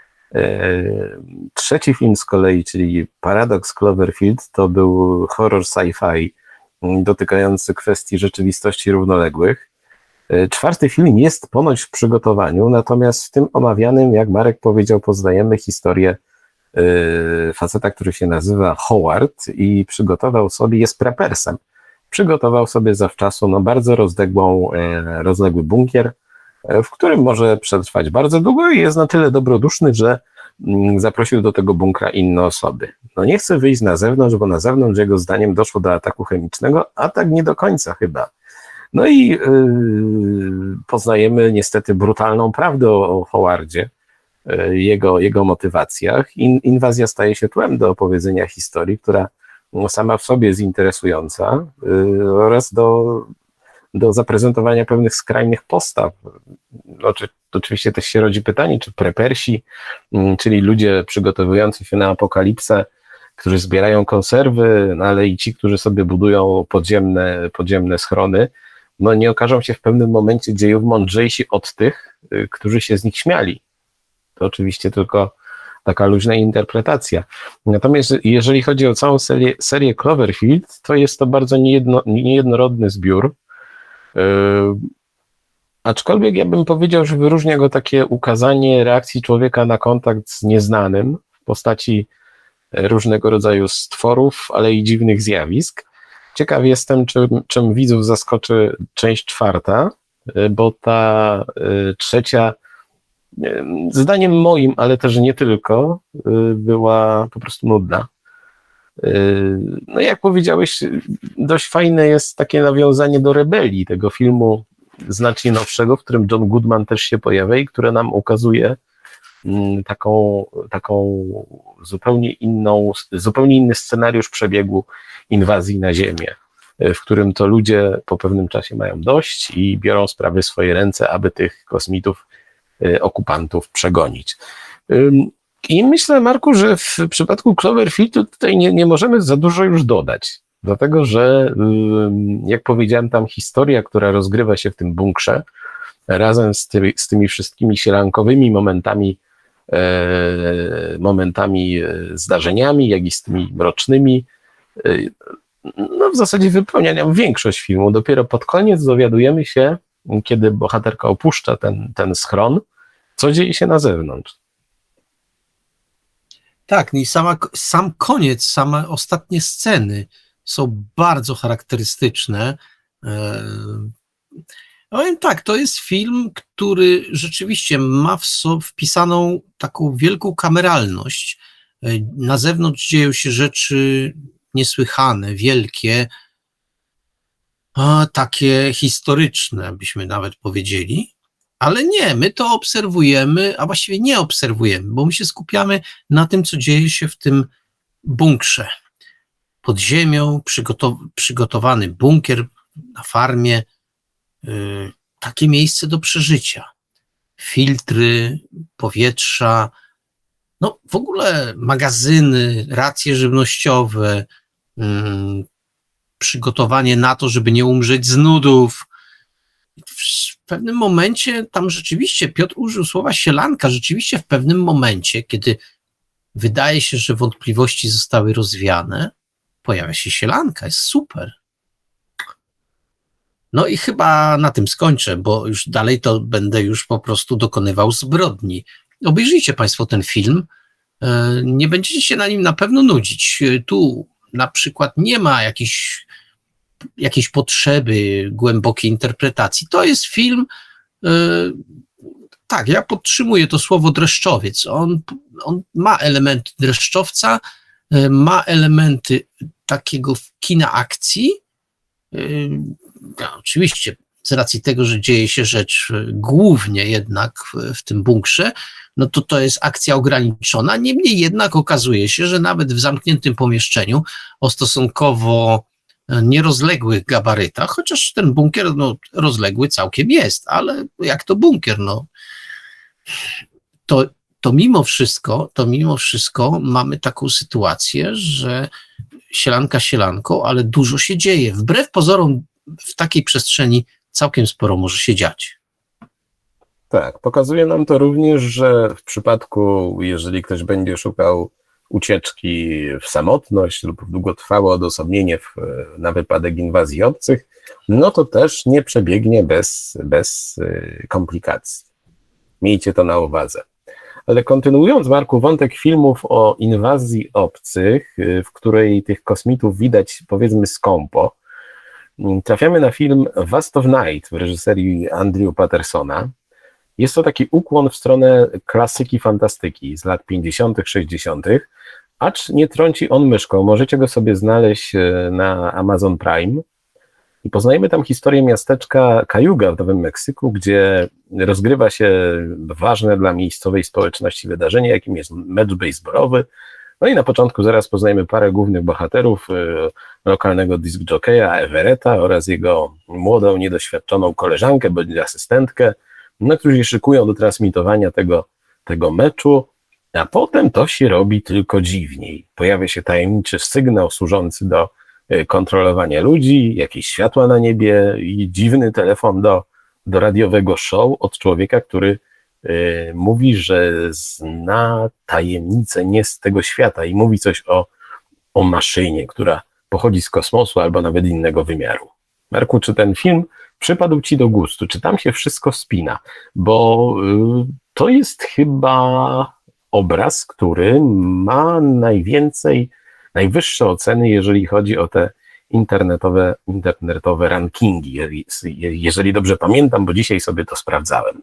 Trzeci film z kolei, czyli Paradox Cloverfield, to był horror sci-fi dotykający kwestii rzeczywistości równoległych. Czwarty film jest ponoć w przygotowaniu, natomiast w tym omawianym, jak Marek powiedział, poznajemy historię faceta, który się nazywa Howard i jest prepersem. Przygotował sobie zawczasu bardzo rozległy bunkier, w którym może przetrwać bardzo długo i jest na tyle dobroduszny, że zaprosił do tego bunkra inne osoby. No nie chce wyjść na zewnątrz, bo na zewnątrz jego zdaniem doszło do ataku chemicznego, a tak nie do końca chyba. No i poznajemy niestety brutalną prawdę o Howardzie, jego motywacjach. Inwazja staje się tłem do opowiedzenia historii, która sama w sobie jest interesująca oraz do zaprezentowania pewnych skrajnych postaw. Oczywiście też się rodzi pytanie, czy prepersi, czyli ludzie przygotowujący się na apokalipsę, którzy zbierają konserwy, ale i ci, którzy sobie budują podziemne schrony, no nie okażą się w pewnym momencie dziejów mądrzejsi od tych, którzy się z nich śmiali. To oczywiście tylko taka luźna interpretacja. Natomiast jeżeli chodzi o całą serię Cloverfield, to jest to bardzo niejednorodny zbiór. Aczkolwiek ja bym powiedział, że wyróżnia go takie ukazanie reakcji człowieka na kontakt z nieznanym w postaci różnego rodzaju stworów, ale i dziwnych zjawisk. Ciekaw jestem, czym widzów zaskoczy część 4, bo ta trzecia, zdaniem moim, ale też nie tylko, była po prostu nudna. No jak powiedziałeś, dość fajne jest takie nawiązanie do Rebelii, tego filmu znacznie nowszego, w którym John Goodman też się pojawia i które nam ukazuje taką zupełnie inny scenariusz przebiegu inwazji na Ziemię, w którym to ludzie po pewnym czasie mają dość i biorą sprawy w swoje ręce, aby tych kosmitów, okupantów przegonić. I myślę, Marku, że w przypadku Cloverfieldu tutaj nie możemy za dużo już dodać, dlatego że, jak powiedziałem, tam historia, która rozgrywa się w tym bunkrze, razem z tymi wszystkimi sielankowymi momentami, zdarzeniami, jak i z tymi mrocznymi, no w zasadzie wypełniają większość filmu. Dopiero pod koniec dowiadujemy się, kiedy bohaterka opuszcza ten schron, co dzieje się na zewnątrz. Tak, i sam koniec, same ostatnie sceny są bardzo charakterystyczne. Powiem tak, to jest film, który rzeczywiście ma wpisaną taką wielką kameralność. Na zewnątrz dzieją się rzeczy niesłychane, wielkie, takie historyczne, byśmy nawet powiedzieli. Ale nie, my to obserwujemy, a właściwie nie obserwujemy, bo my się skupiamy na tym, co dzieje się w tym bunkrze. Pod ziemią przygotowany bunkier na farmie, takie miejsce do przeżycia. Filtry, powietrza, no w ogóle magazyny, racje żywnościowe, przygotowanie na to, żeby nie umrzeć z nudów. W pewnym momencie tam rzeczywiście Piotr użył słowa sielanka, rzeczywiście w pewnym momencie, kiedy wydaje się, że wątpliwości zostały rozwiane, pojawia się sielanka, jest super. No i chyba na tym skończę, bo już dalej to będę już po prostu dokonywał zbrodni. Obejrzyjcie Państwo ten film, nie będziecie się na nim na pewno nudzić. Tu na przykład nie ma jakiejś potrzeby głębokiej interpretacji. To jest film, tak, ja podtrzymuję to słowo dreszczowiec. On ma elementy dreszczowca, ma elementy takiego kina akcji. Ja, oczywiście z racji tego, że dzieje się rzecz głównie jednak w tym bunkrze, no to jest akcja ograniczona. Niemniej jednak okazuje się, że nawet w zamkniętym pomieszczeniu o stosunkowo nierozległych gabarytach, chociaż ten bunkier rozległy całkiem jest, ale jak to bunkier, to mimo wszystko mamy taką sytuację, że sielanka sielanką, ale dużo się dzieje. Wbrew pozorom w takiej przestrzeni całkiem sporo może się dziać. Tak, pokazuje nam to również, że w przypadku, jeżeli ktoś będzie szukał ucieczki w samotność lub w długotrwałe odosobnienie na wypadek inwazji obcych, no to też nie przebiegnie bez komplikacji. Miejcie to na uwadze. Ale kontynuując, Marku, wątek filmów o inwazji obcych, w której tych kosmitów widać, powiedzmy, skąpo, trafiamy na film Vast of Night w reżyserii Andrew Pattersona. Jest to taki ukłon w stronę klasyki fantastyki z lat 50., 60., acz nie trąci on myszką. Możecie go sobie znaleźć na Amazon Prime. I poznajemy tam historię miasteczka Cayuga w Nowym Meksyku, gdzie rozgrywa się ważne dla miejscowej społeczności wydarzenie, jakim jest mecz baseballowy. No i na początku zaraz poznajemy parę głównych bohaterów, lokalnego disc jockeya Everetta oraz jego młodą, niedoświadczoną koleżankę bądź asystentkę, którzy się szykują do transmitowania tego meczu, a potem to się robi tylko dziwniej. Pojawia się tajemniczy sygnał służący do kontrolowania ludzi, jakieś światła na niebie i dziwny telefon do radiowego show od człowieka, który mówi, że zna tajemnicę nie z tego świata i mówi coś o maszynie, która pochodzi z kosmosu albo nawet innego wymiaru. Marku, czy ten film przypadł Ci do gustu? Czy tam się wszystko spina? Bo to jest chyba obraz, który ma najwyższe oceny, jeżeli chodzi o te internetowe rankingi, jeżeli dobrze pamiętam, bo dzisiaj sobie to sprawdzałem.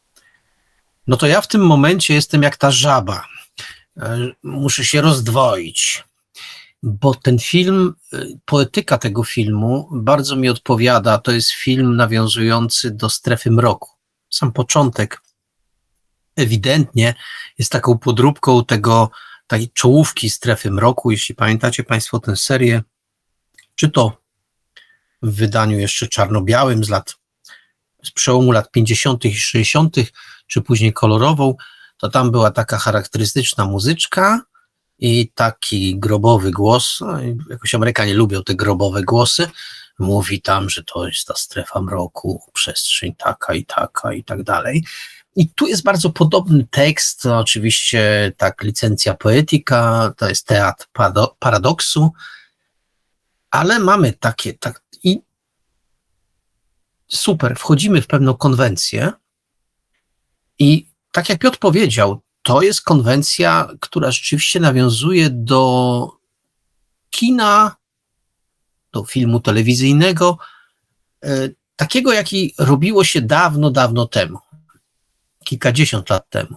No to ja w tym momencie jestem jak ta żaba. Muszę się rozdwoić. bo ten film, poetyka tego filmu bardzo mi odpowiada. To jest film nawiązujący do Strefy Mroku. Sam początek ewidentnie jest taką podróbką tej czołówki Strefy Mroku. Jeśli pamiętacie Państwo tę serię, czy to w wydaniu jeszcze czarno-białym z przełomu lat 50. i 60., czy później kolorową, to tam była taka charakterystyczna muzyczka i taki grobowy głos. No, jakoś Amerykanie lubią te grobowe głosy. Mówi tam, że to jest ta strefa mroku, przestrzeń taka i tak dalej. I tu jest bardzo podobny tekst, to oczywiście tak licencja poetyka, to jest teatr paradoksu, ale mamy i super, wchodzimy w pewną konwencję i tak jak Piotr powiedział, to jest konwencja, która rzeczywiście nawiązuje do kina, do filmu telewizyjnego, takiego, jaki robiło się dawno, dawno temu, kilkadziesiąt lat temu.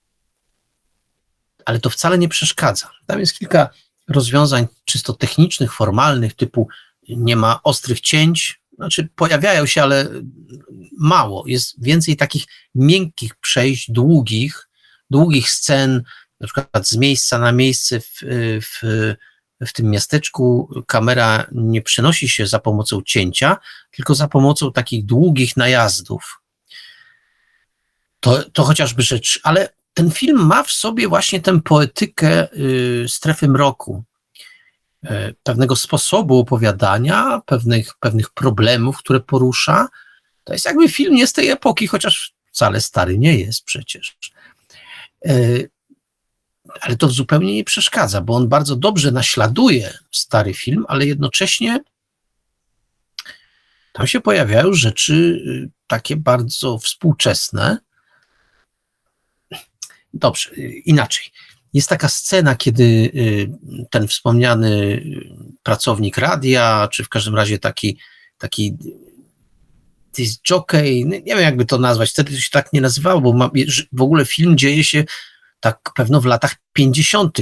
Ale to wcale nie przeszkadza. Tam jest kilka rozwiązań czysto technicznych, formalnych, typu nie ma ostrych cięć, znaczy pojawiają się, ale mało. Jest więcej takich miękkich przejść, długich scen, na przykład z miejsca na miejsce w tym miasteczku kamera nie przenosi się za pomocą cięcia, tylko za pomocą takich długich najazdów. To chociażby rzecz, ale ten film ma w sobie właśnie tę poetykę Strefy Mroku, pewnego sposobu opowiadania, pewnych problemów, które porusza. To jest jakby film nie z tej epoki, chociaż wcale stary nie jest przecież. Ale to zupełnie nie przeszkadza, bo on bardzo dobrze naśladuje stary film, ale jednocześnie tam się pojawiają rzeczy takie bardzo współczesne. Dobrze, inaczej. Jest taka scena, kiedy ten wspomniany pracownik radia, czy w każdym razie taki disc jockey, nie wiem jakby to nazwać, wtedy to się tak nie nazywało, bo w ogóle film dzieje się tak pewno w latach 50.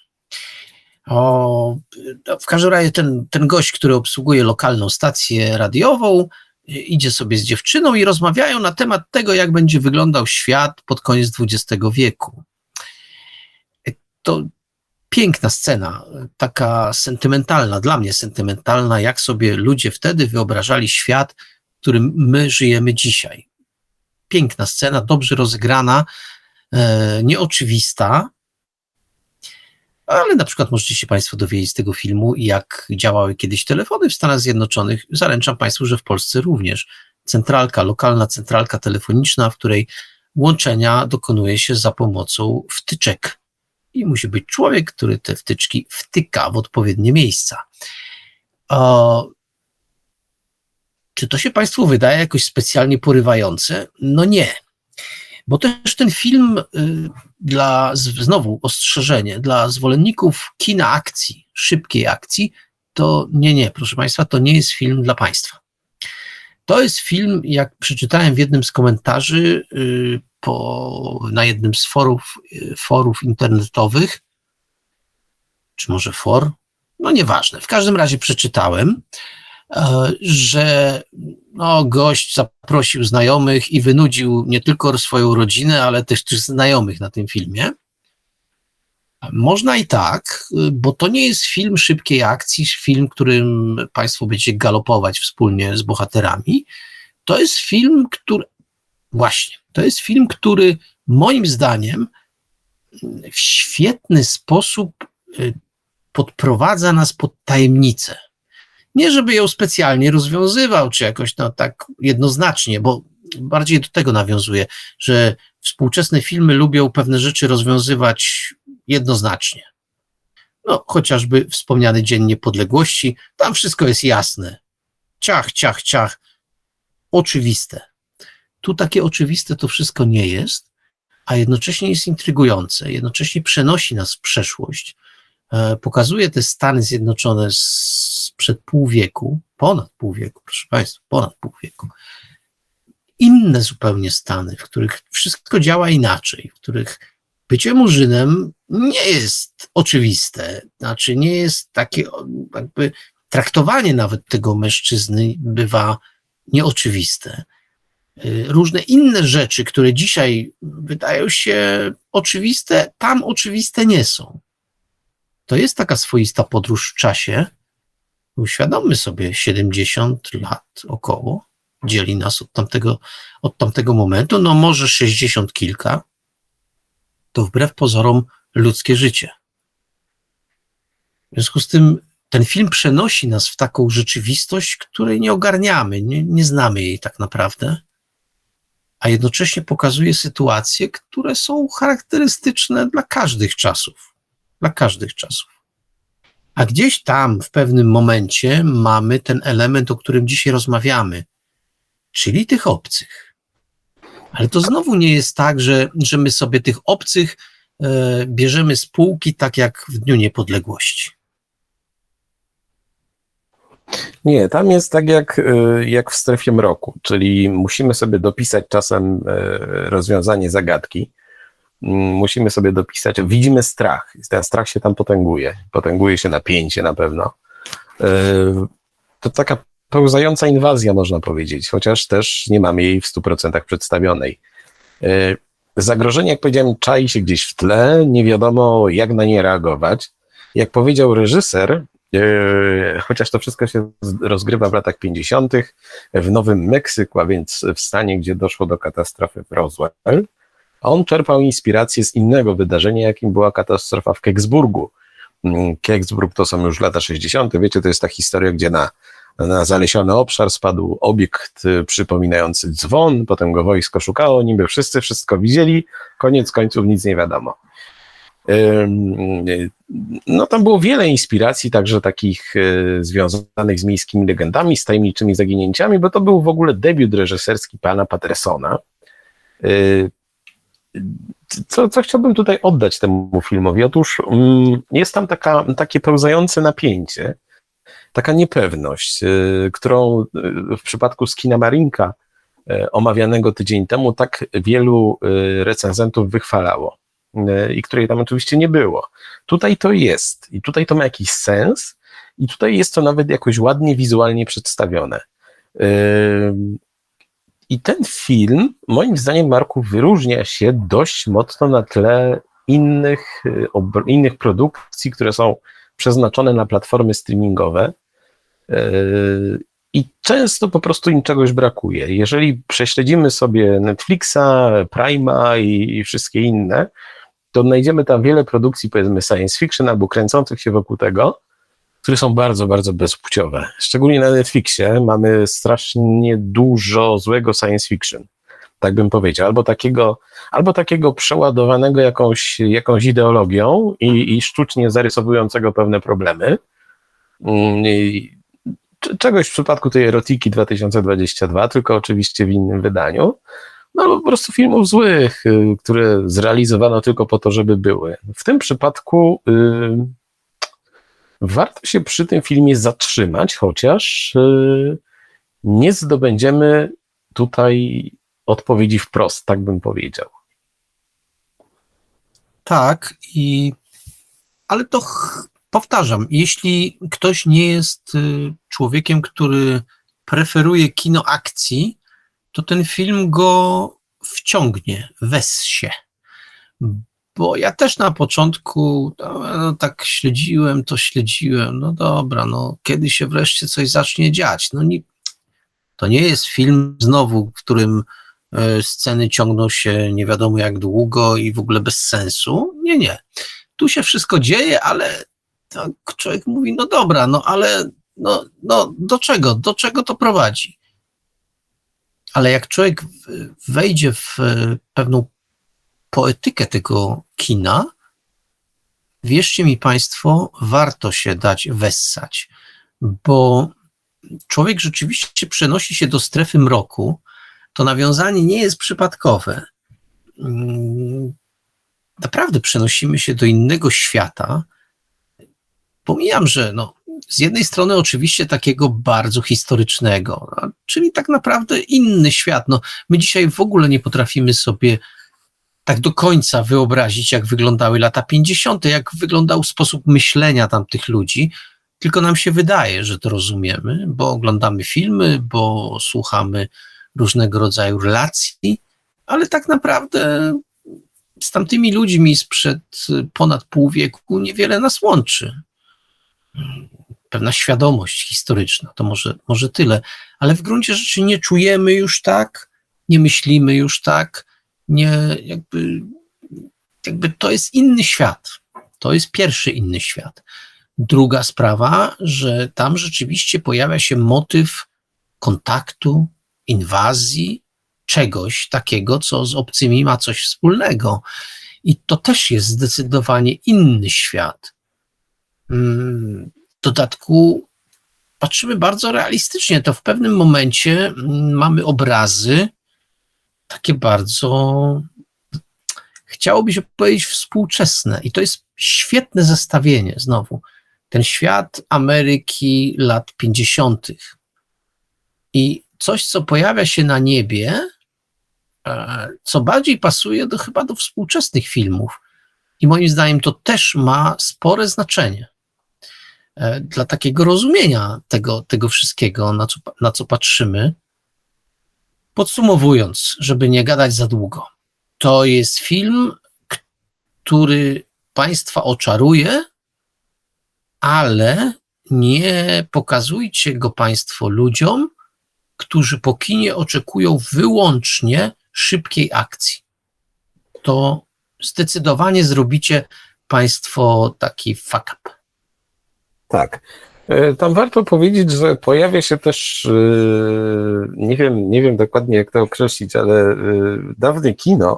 W każdym razie ten gość, który obsługuje lokalną stację radiową, idzie sobie z dziewczyną i rozmawiają na temat tego, jak będzie wyglądał świat pod koniec XX wieku. To piękna scena, taka sentymentalna, dla mnie sentymentalna, jak sobie ludzie wtedy wyobrażali świat, w którym my żyjemy dzisiaj. Piękna scena, dobrze rozegrana, nieoczywista, ale na przykład możecie się Państwo dowiedzieć z tego filmu, jak działały kiedyś telefony w Stanach Zjednoczonych. Zaręczam Państwu, że w Polsce również. Lokalna centralka telefoniczna, w której łączenia dokonuje się za pomocą wtyczek. I musi być człowiek, który te wtyczki wtyka w odpowiednie miejsca. Czy to się Państwu wydaje jakoś specjalnie porywające? No nie. Bo też ten film, znowu ostrzeżenie, dla zwolenników kina akcji, szybkiej akcji, to nie, proszę Państwa, to nie jest film dla Państwa. To jest film, jak przeczytałem w jednym z komentarzy na jednym z forów internetowych, czy może no nieważne, w każdym razie przeczytałem, że gość zaprosił znajomych i wynudził nie tylko swoją rodzinę, ale też znajomych na tym filmie. Można i tak, bo to nie jest film szybkiej akcji, film, którym Państwo będziecie galopować wspólnie z bohaterami. To jest film, który moim zdaniem w świetny sposób podprowadza nas pod tajemnicę. Nie żeby ją specjalnie rozwiązywał, czy jakoś tak jednoznacznie, bo bardziej do tego nawiązuje, że współczesne filmy lubią pewne rzeczy rozwiązywać jednoznacznie. Chociażby wspomniany Dzień Niepodległości, tam wszystko jest jasne. Ciach, oczywiste. Tu takie oczywiste to wszystko nie jest, a jednocześnie jest intrygujące, jednocześnie przenosi nas w przeszłość, pokazuje te Stany Zjednoczone sprzed ponad pół wieku, proszę Państwa, ponad pół wieku. Inne zupełnie Stany, w których wszystko działa inaczej, w których bycie murzynem nie jest oczywiste. Znaczy nie jest takie jakby traktowanie nawet tego mężczyzny bywa nieoczywiste. Różne inne rzeczy, które dzisiaj wydają się oczywiste, tam oczywiste nie są. To jest taka swoista podróż w czasie. Uświadommy sobie, 70 lat około dzieli nas od tamtego momentu, no może 60 kilka, to wbrew pozorom ludzkie życie. W związku z tym ten film przenosi nas w taką rzeczywistość, której nie ogarniamy, nie znamy jej tak naprawdę, a jednocześnie pokazuje sytuacje, które są charakterystyczne dla każdych czasów. Dla każdych czasów. A gdzieś tam w pewnym momencie mamy ten element, o którym dzisiaj rozmawiamy, czyli tych obcych. Ale to znowu nie jest tak, że my sobie tych obcych bierzemy z półki tak jak w Dniu Niepodległości. Nie, tam jest tak jak w Strefie Mroku, czyli musimy sobie dopisać czasem rozwiązanie zagadki, musimy sobie dopisać, widzimy strach, ten strach się tam potęguje się napięcie na pewno. To taka pełzająca inwazja, można powiedzieć, chociaż też nie mamy jej w 100% przedstawionej. Zagrożenie, jak powiedziałem, czai się gdzieś w tle, nie wiadomo jak na nie reagować. Jak powiedział reżyser, chociaż to wszystko się rozgrywa w latach 50. w Nowym Meksyku, a więc w stanie, gdzie doszło do katastrofy w Roswell, on czerpał inspirację z innego wydarzenia, jakim była katastrofa w Kecksburgu. Kecksburg to są już lata 60. Wiecie, to jest ta historia, gdzie na zalesiony obszar spadł obiekt przypominający dzwon, potem go wojsko szukało, niby wszyscy wszystko widzieli, koniec końców nic nie wiadomo. No tam było wiele inspiracji, także takich związanych z miejskimi legendami, z tajemniczymi zaginięciami, bo to był w ogóle debiut reżyserski pana Pattersona. Co chciałbym tutaj oddać temu filmowi? Otóż jest tam takie pełzające napięcie, taka niepewność, którą w przypadku Skina Marinka, omawianego tydzień temu, tak wielu recenzentów wychwalało i której tam oczywiście nie było. Tutaj to jest i tutaj to ma jakiś sens i tutaj jest to nawet jakoś ładnie wizualnie przedstawione. I ten film, moim zdaniem, Marku, wyróżnia się dość mocno na tle innych produkcji, które są przeznaczone na platformy streamingowe i często po prostu im czegoś brakuje. Jeżeli prześledzimy sobie Netflixa, Prime'a i wszystkie inne, to odnajdziemy tam wiele produkcji, powiedzmy science fiction albo kręcących się wokół tego, które są bardzo, bardzo bezpłciowe. Szczególnie na Netflixie mamy strasznie dużo złego science fiction, tak bym powiedział, albo takiego przeładowanego jakąś ideologią i sztucznie zarysowującego pewne problemy. Czegoś w przypadku tej Erotiki 2022, tylko oczywiście w innym wydaniu. No albo po prostu filmów złych, które zrealizowano tylko po to, żeby były. W tym przypadku warto się przy tym filmie zatrzymać, chociaż nie zdobędziemy tutaj odpowiedzi wprost, tak bym powiedział. Tak, ale to powtarzam, jeśli ktoś nie jest człowiekiem, który preferuje kino akcji, to ten film go wciągnie, wessie. Bo ja też na początku tak śledziłem, no dobra, kiedy się wreszcie coś zacznie dziać? To nie jest film znowu, w którym sceny ciągną się nie wiadomo jak długo i w ogóle bez sensu. Nie. Tu się wszystko dzieje, ale człowiek mówi, no dobra, ale do czego to prowadzi? Ale jak człowiek wejdzie w pewną poetykę tego kina, wierzcie mi Państwo, warto się dać wessać, bo człowiek rzeczywiście przenosi się do strefy mroku. To nawiązanie nie jest przypadkowe. Naprawdę przenosimy się do innego świata. Pomijam, że z jednej strony oczywiście takiego bardzo historycznego, czyli tak naprawdę inny świat. My dzisiaj w ogóle nie potrafimy sobie tak do końca wyobrazić, jak wyglądały lata 50., jak wyglądał sposób myślenia tamtych ludzi, tylko nam się wydaje, że to rozumiemy, bo oglądamy filmy, bo słuchamy różnego rodzaju relacji, ale tak naprawdę z tamtymi ludźmi sprzed ponad pół wieku niewiele nas łączy. Pewna świadomość historyczna, to może tyle, ale w gruncie rzeczy nie czujemy już tak, nie myślimy już tak, nie, jakby to jest inny świat. To jest pierwszy inny świat. Druga sprawa, że tam rzeczywiście pojawia się motyw kontaktu, inwazji, czegoś takiego, co z obcymi ma coś wspólnego. I to też jest zdecydowanie inny świat. W dodatku patrzymy bardzo realistycznie. To w pewnym momencie mamy obrazy takie bardzo, chciałoby się powiedzieć, współczesne. I to jest świetne zestawienie znowu. Ten świat Ameryki lat 50. I coś, co pojawia się na niebie, co bardziej pasuje chyba do współczesnych filmów. I moim zdaniem to też ma spore znaczenie dla takiego rozumienia tego wszystkiego, na co patrzymy. Podsumowując, żeby nie gadać za długo, to jest film, który Państwa oczaruje, ale nie pokazujcie go Państwo ludziom, którzy po kinie oczekują wyłącznie szybkiej akcji. To zdecydowanie zrobicie Państwo taki fuck up. Tak. Tam warto powiedzieć, że pojawia się też, nie wiem dokładnie jak to określić, ale dawne kino,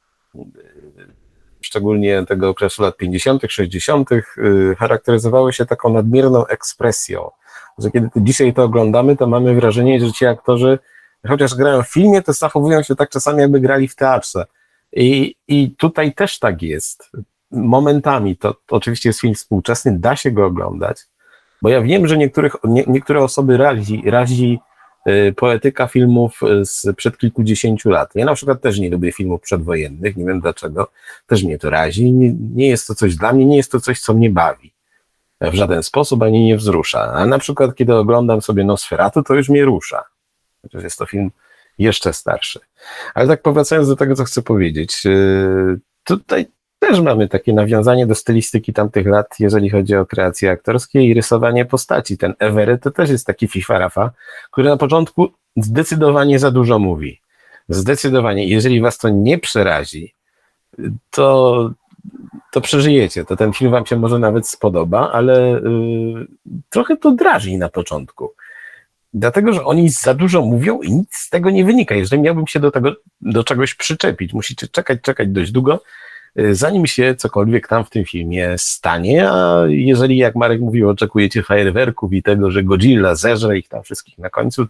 szczególnie tego okresu lat 50., 60., charakteryzowały się taką nadmierną ekspresją, że kiedy dzisiaj to oglądamy, to mamy wrażenie, że ci aktorzy, chociaż grają w filmie, to zachowują się tak czasami, jakby grali w teatrze. I tutaj też tak jest. Momentami, to oczywiście jest film współczesny, da się go oglądać, bo ja wiem, że niektóre osoby razi poetyka filmów sprzed kilkudziesięciu lat. Ja na przykład też nie lubię filmów przedwojennych, nie wiem dlaczego, też mnie to razi. Nie jest to coś dla mnie, nie jest to coś, co mnie bawi w żaden sposób, ani nie wzrusza. A na przykład, kiedy oglądam sobie Nosferatu, to już mnie rusza. Chociaż jest to film jeszcze starszy. Ale tak powracając do tego, co chcę powiedzieć, tutaj też mamy takie nawiązanie do stylistyki tamtych lat, jeżeli chodzi o kreacje aktorskie i rysowanie postaci. Ten Everett to też jest taki fifarafa, który na początku zdecydowanie za dużo mówi. Zdecydowanie. Jeżeli was to nie przerazi, to przeżyjecie. To ten film wam się może nawet spodoba, ale trochę to drażni na początku. Dlatego, że oni za dużo mówią i nic z tego nie wynika. Jeżeli miałbym się do czegoś przyczepić, musicie czekać dość długo, zanim się cokolwiek tam w tym filmie stanie, a jeżeli, jak Marek mówił, oczekujecie fajerwerków i tego, że Godzilla zeżre ich tam wszystkich na końcu,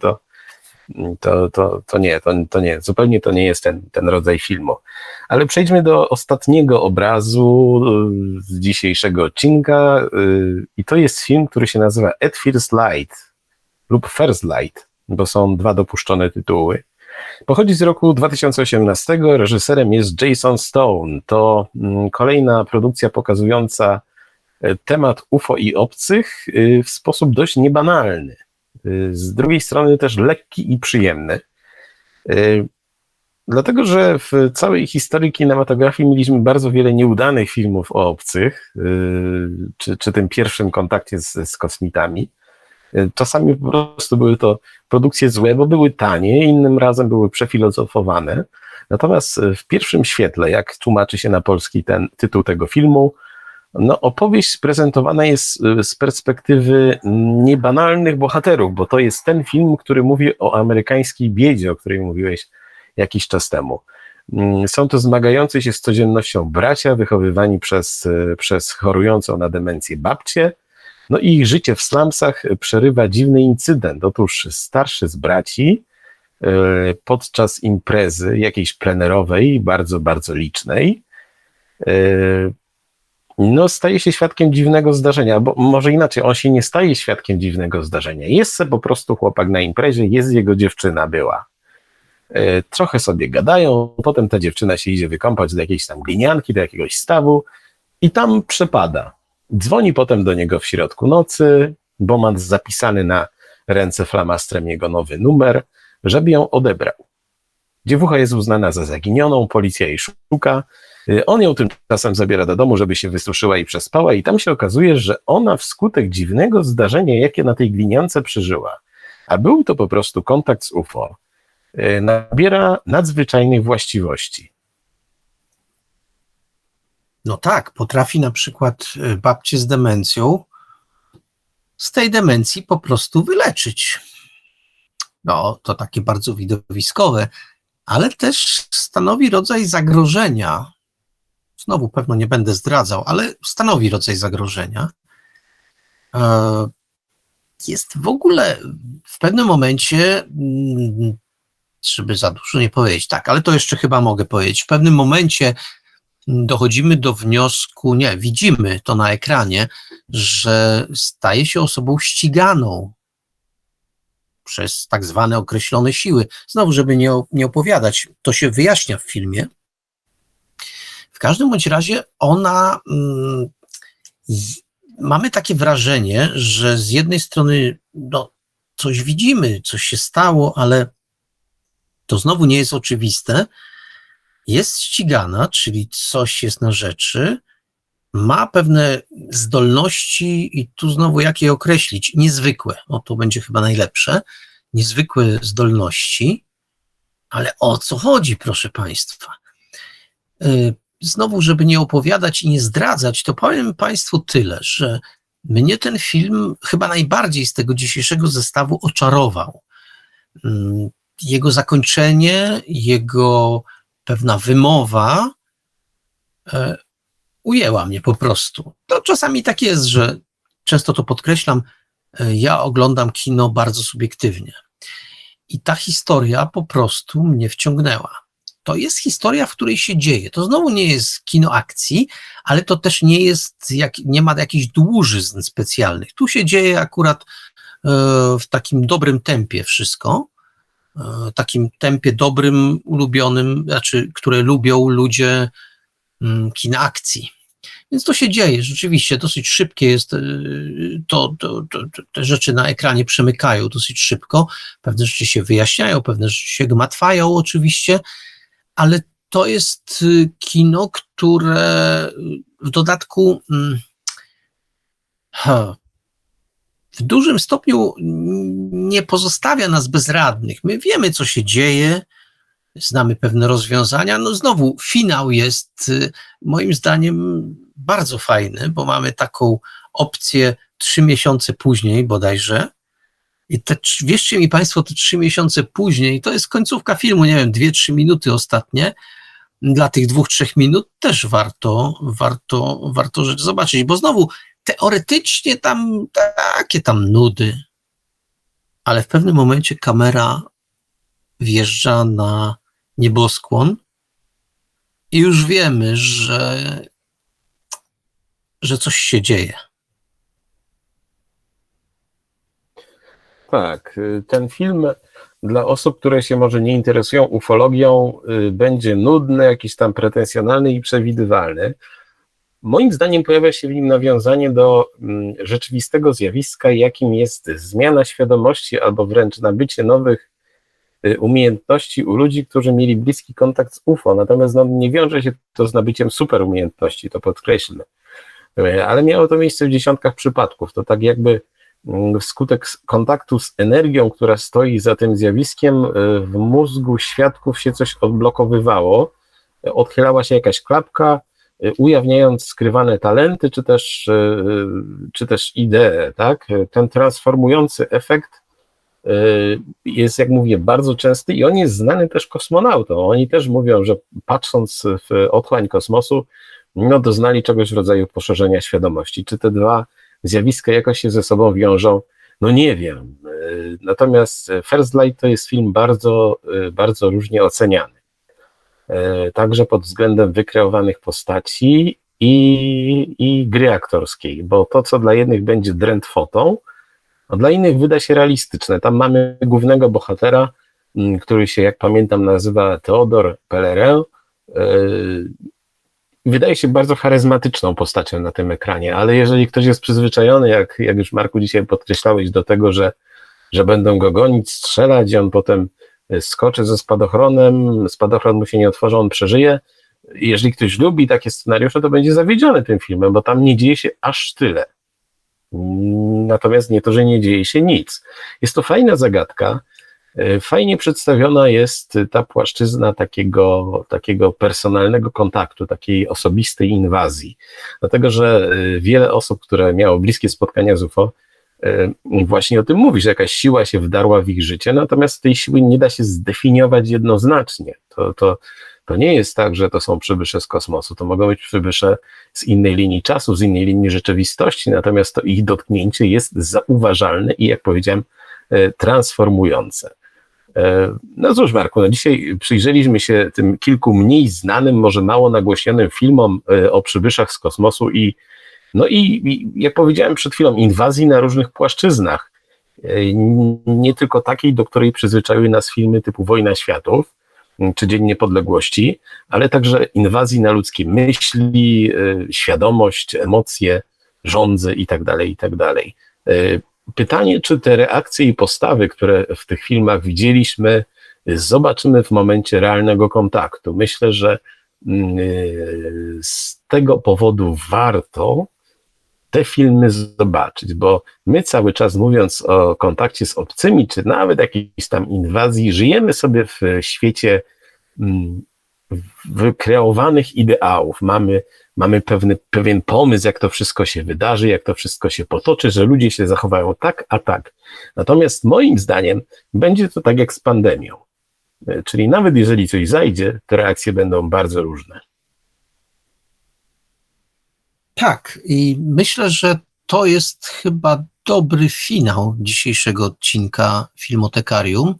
to nie, zupełnie to nie jest ten rodzaj filmu. Ale przejdźmy do ostatniego obrazu z dzisiejszego odcinka i to jest film, który się nazywa At First Light lub First Light, bo są dwa dopuszczone tytuły. Pochodzi z roku 2018, reżyserem jest Jason Stone. To kolejna produkcja pokazująca temat UFO i obcych w sposób dość niebanalny. Z drugiej strony też lekki i przyjemny. Dlatego, że w całej historii kinematografii mieliśmy bardzo wiele nieudanych filmów o obcych, czy tym pierwszym kontakcie z kosmitami. Czasami po prostu były to produkcje złe, bo były tanie, innym razem były przefilozofowane. Natomiast w pierwszym świetle, jak tłumaczy się na polski ten tytuł tego filmu, opowieść prezentowana jest z perspektywy niebanalnych bohaterów, bo to jest ten film, który mówi o amerykańskiej biedzie, o której mówiłeś jakiś czas temu. Są to zmagający się z codziennością bracia, wychowywani przez chorującą na demencję babcię. No i ich życie w slumsach przerywa dziwny incydent. Otóż starszy z braci podczas imprezy jakiejś plenerowej, bardzo, bardzo licznej, staje się świadkiem dziwnego zdarzenia, bo może inaczej, on się nie staje świadkiem dziwnego zdarzenia. Jest sobie po prostu chłopak na imprezie, jest jego dziewczyna była. trochę sobie gadają, potem ta dziewczyna się idzie wykąpać do jakiejś tam glinianki, do jakiegoś stawu i tam przepada. Dzwoni potem do niego w środku nocy, bo ma zapisany na ręce flamastrem jego nowy numer, żeby ją odebrał. Dziewucha jest uznana za zaginioną, policja jej szuka, on ją tymczasem zabiera do domu, żeby się wysuszyła i przespała i tam się okazuje, że ona wskutek dziwnego zdarzenia, jakie na tej gliniance przeżyła, a był to po prostu kontakt z UFO, nabiera nadzwyczajnych właściwości. No tak, potrafi na przykład babcię z demencją z tej demencji po prostu wyleczyć. No, to takie bardzo widowiskowe, ale też stanowi rodzaj zagrożenia. Znowu pewno nie będę zdradzał, ale stanowi rodzaj zagrożenia. Jest w ogóle w pewnym momencie, żeby za dużo nie powiedzieć, tak, ale to jeszcze chyba mogę powiedzieć, w pewnym momencie dochodzimy do wniosku, nie, widzimy to na ekranie, że staje się osobą ściganą przez tak zwane określone siły. Znowu, żeby nie opowiadać, to się wyjaśnia w filmie. W każdym bądź razie ona, mamy takie wrażenie, że z jednej strony no, coś widzimy, coś się stało, ale to znowu nie jest oczywiste. Jest ścigana, czyli coś jest na rzeczy, ma pewne zdolności i tu znowu jak je określić? Niezwykłe, to będzie chyba najlepsze, niezwykłe zdolności, ale o co chodzi, proszę Państwa? Znowu, żeby nie opowiadać i nie zdradzać, to powiem Państwu tyle, że mnie ten film chyba najbardziej z tego dzisiejszego zestawu oczarował. Jego zakończenie, jego pewna wymowa ujęła mnie po prostu. To czasami tak jest, że często to podkreślam, ja oglądam kino bardzo subiektywnie. I ta historia po prostu mnie wciągnęła. To jest historia, w której się dzieje. To znowu nie jest kino akcji, ale to też nie jest, nie ma jakichś dłużyzn specjalnych. Tu się dzieje akurat w takim dobrym tempie wszystko, takim tempie dobrym, ulubionym, znaczy, które lubią ludzie kina akcji. Więc to się dzieje, rzeczywiście, dosyć szybkie jest, te rzeczy na ekranie przemykają dosyć szybko, pewne rzeczy się wyjaśniają, pewne rzeczy się gmatwają oczywiście, ale to jest kino, które w dodatku w dużym stopniu nie pozostawia nas bezradnych. My wiemy, co się dzieje, znamy pewne rozwiązania. No znowu, finał jest moim zdaniem bardzo fajny, bo mamy taką opcję 3 miesiące później bodajże. I wierzcie mi Państwo, te 3 miesiące później, to jest końcówka filmu, nie wiem, 2-3 minuty ostatnie. Dla tych 2-3 minut też warto rzecz zobaczyć, bo znowu teoretycznie tam takie tam nudy, ale w pewnym momencie kamera wjeżdża na nieboskłon i już wiemy, że coś się dzieje. Tak, ten film dla osób, które się może nie interesują ufologią, będzie nudny, jakiś tam pretensjonalny i przewidywalny. Moim zdaniem pojawia się w nim nawiązanie do rzeczywistego zjawiska, jakim jest zmiana świadomości albo wręcz nabycie nowych umiejętności u ludzi, którzy mieli bliski kontakt z UFO. Natomiast nie wiąże się to z nabyciem super umiejętności, to podkreślmy. Ale miało to miejsce w dziesiątkach przypadków. To tak jakby wskutek kontaktu z energią, która stoi za tym zjawiskiem, w mózgu świadków się coś odblokowywało, odchylała się jakaś klapka, ujawniając skrywane talenty, czy też idee, tak? Ten transformujący efekt jest, jak mówię, bardzo częsty i on jest znany też kosmonautom. Oni też mówią, że patrząc w otchłań kosmosu, doznali czegoś w rodzaju poszerzenia świadomości. Czy te dwa zjawiska jakoś się ze sobą wiążą? No nie wiem. Natomiast First Light to jest film bardzo, bardzo różnie oceniany. Także pod względem wykreowanych postaci i gry aktorskiej, bo to, co dla jednych będzie drętwotą, a dla innych wyda się realistyczne. Tam mamy głównego bohatera, który się, jak pamiętam, nazywa Theodore Pellerin. Wydaje się bardzo charyzmatyczną postacią na tym ekranie, ale jeżeli ktoś jest przyzwyczajony, jak już Marku dzisiaj podkreślałeś, do tego, że będą go gonić, strzelać i on potem skoczy ze spadochronem, spadochron mu się nie otworzy, on przeżyje. Jeżeli ktoś lubi takie scenariusze, to będzie zawiedziony tym filmem, bo tam nie dzieje się aż tyle. Natomiast nie to, że nie dzieje się nic. Jest to zagadka. Fajnie przedstawiona jest ta płaszczyzna takiego personalnego kontaktu, takiej osobistej inwazji. Dlatego, że wiele osób, które miało bliskie spotkania z UFO, właśnie o tym mówi, że jakaś siła się wdarła w ich życie, natomiast tej siły nie da się zdefiniować jednoznacznie. To nie jest tak, że to są przybysze z kosmosu, to mogą być przybysze z innej linii czasu, z innej linii rzeczywistości, natomiast to ich dotknięcie jest zauważalne i, jak powiedziałem, transformujące. No cóż, Marku, dzisiaj przyjrzeliśmy się tym kilku mniej znanym, może mało nagłośnionym filmom o przybyszach z kosmosu i jak powiedziałem przed chwilą, inwazji na różnych płaszczyznach. Nie tylko takiej, do której przyzwyczaiły nas filmy typu Wojna Światów czy Dzień Niepodległości, ale także inwazji na ludzkie myśli, świadomość, emocje, żądze itd., itd. Pytanie, czy te reakcje i postawy, które w tych filmach widzieliśmy, zobaczymy w momencie realnego kontaktu. Myślę, że z tego powodu warto te filmy zobaczyć, bo my cały czas, mówiąc o kontakcie z obcymi, czy nawet jakiejś tam inwazji, żyjemy sobie w świecie wykreowanych ideałów. Mamy pewien pomysł, jak to wszystko się wydarzy, jak to wszystko się potoczy, że ludzie się zachowają tak, a tak. Natomiast moim zdaniem będzie to tak jak z pandemią. Czyli nawet jeżeli coś zajdzie, to reakcje będą bardzo różne. Tak, i myślę, że to jest chyba dobry finał dzisiejszego odcinka Filmotekarium.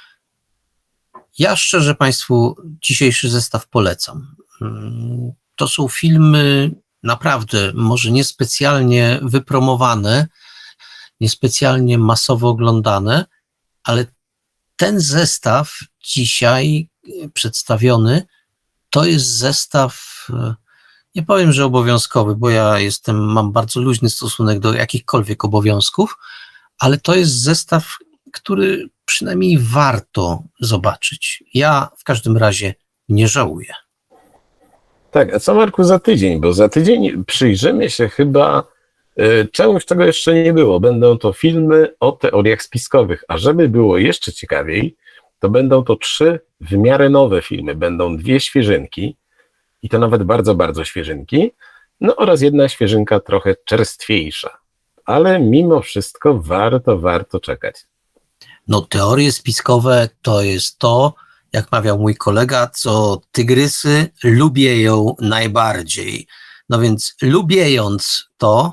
Ja szczerze Państwu dzisiejszy zestaw polecam. To są filmy naprawdę może niespecjalnie wypromowane, niespecjalnie masowo oglądane, ale ten zestaw dzisiaj przedstawiony to jest zestaw, nie powiem, że obowiązkowy, bo ja mam bardzo luźny stosunek do jakichkolwiek obowiązków, ale to jest zestaw, który przynajmniej warto zobaczyć. Ja w każdym razie nie żałuję. Tak, a co, Marku, za tydzień? Bo za tydzień przyjrzymy się chyba czemuś, czego jeszcze nie było. Będą to filmy o teoriach spiskowych, a żeby było jeszcze ciekawiej, to będą to 3 w miarę nowe filmy. Będą 2 świeżynki i to nawet bardzo, bardzo świeżynki, no oraz 1 świeżynka trochę czerstwiejsza. Ale mimo wszystko warto czekać. No, teorie spiskowe to jest to, jak mawiał mój kolega, co tygrysy lubieją najbardziej. No więc lubiejąc to,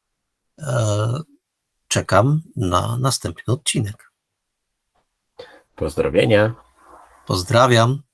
czekam na następny odcinek. Pozdrowienia. Pozdrawiam.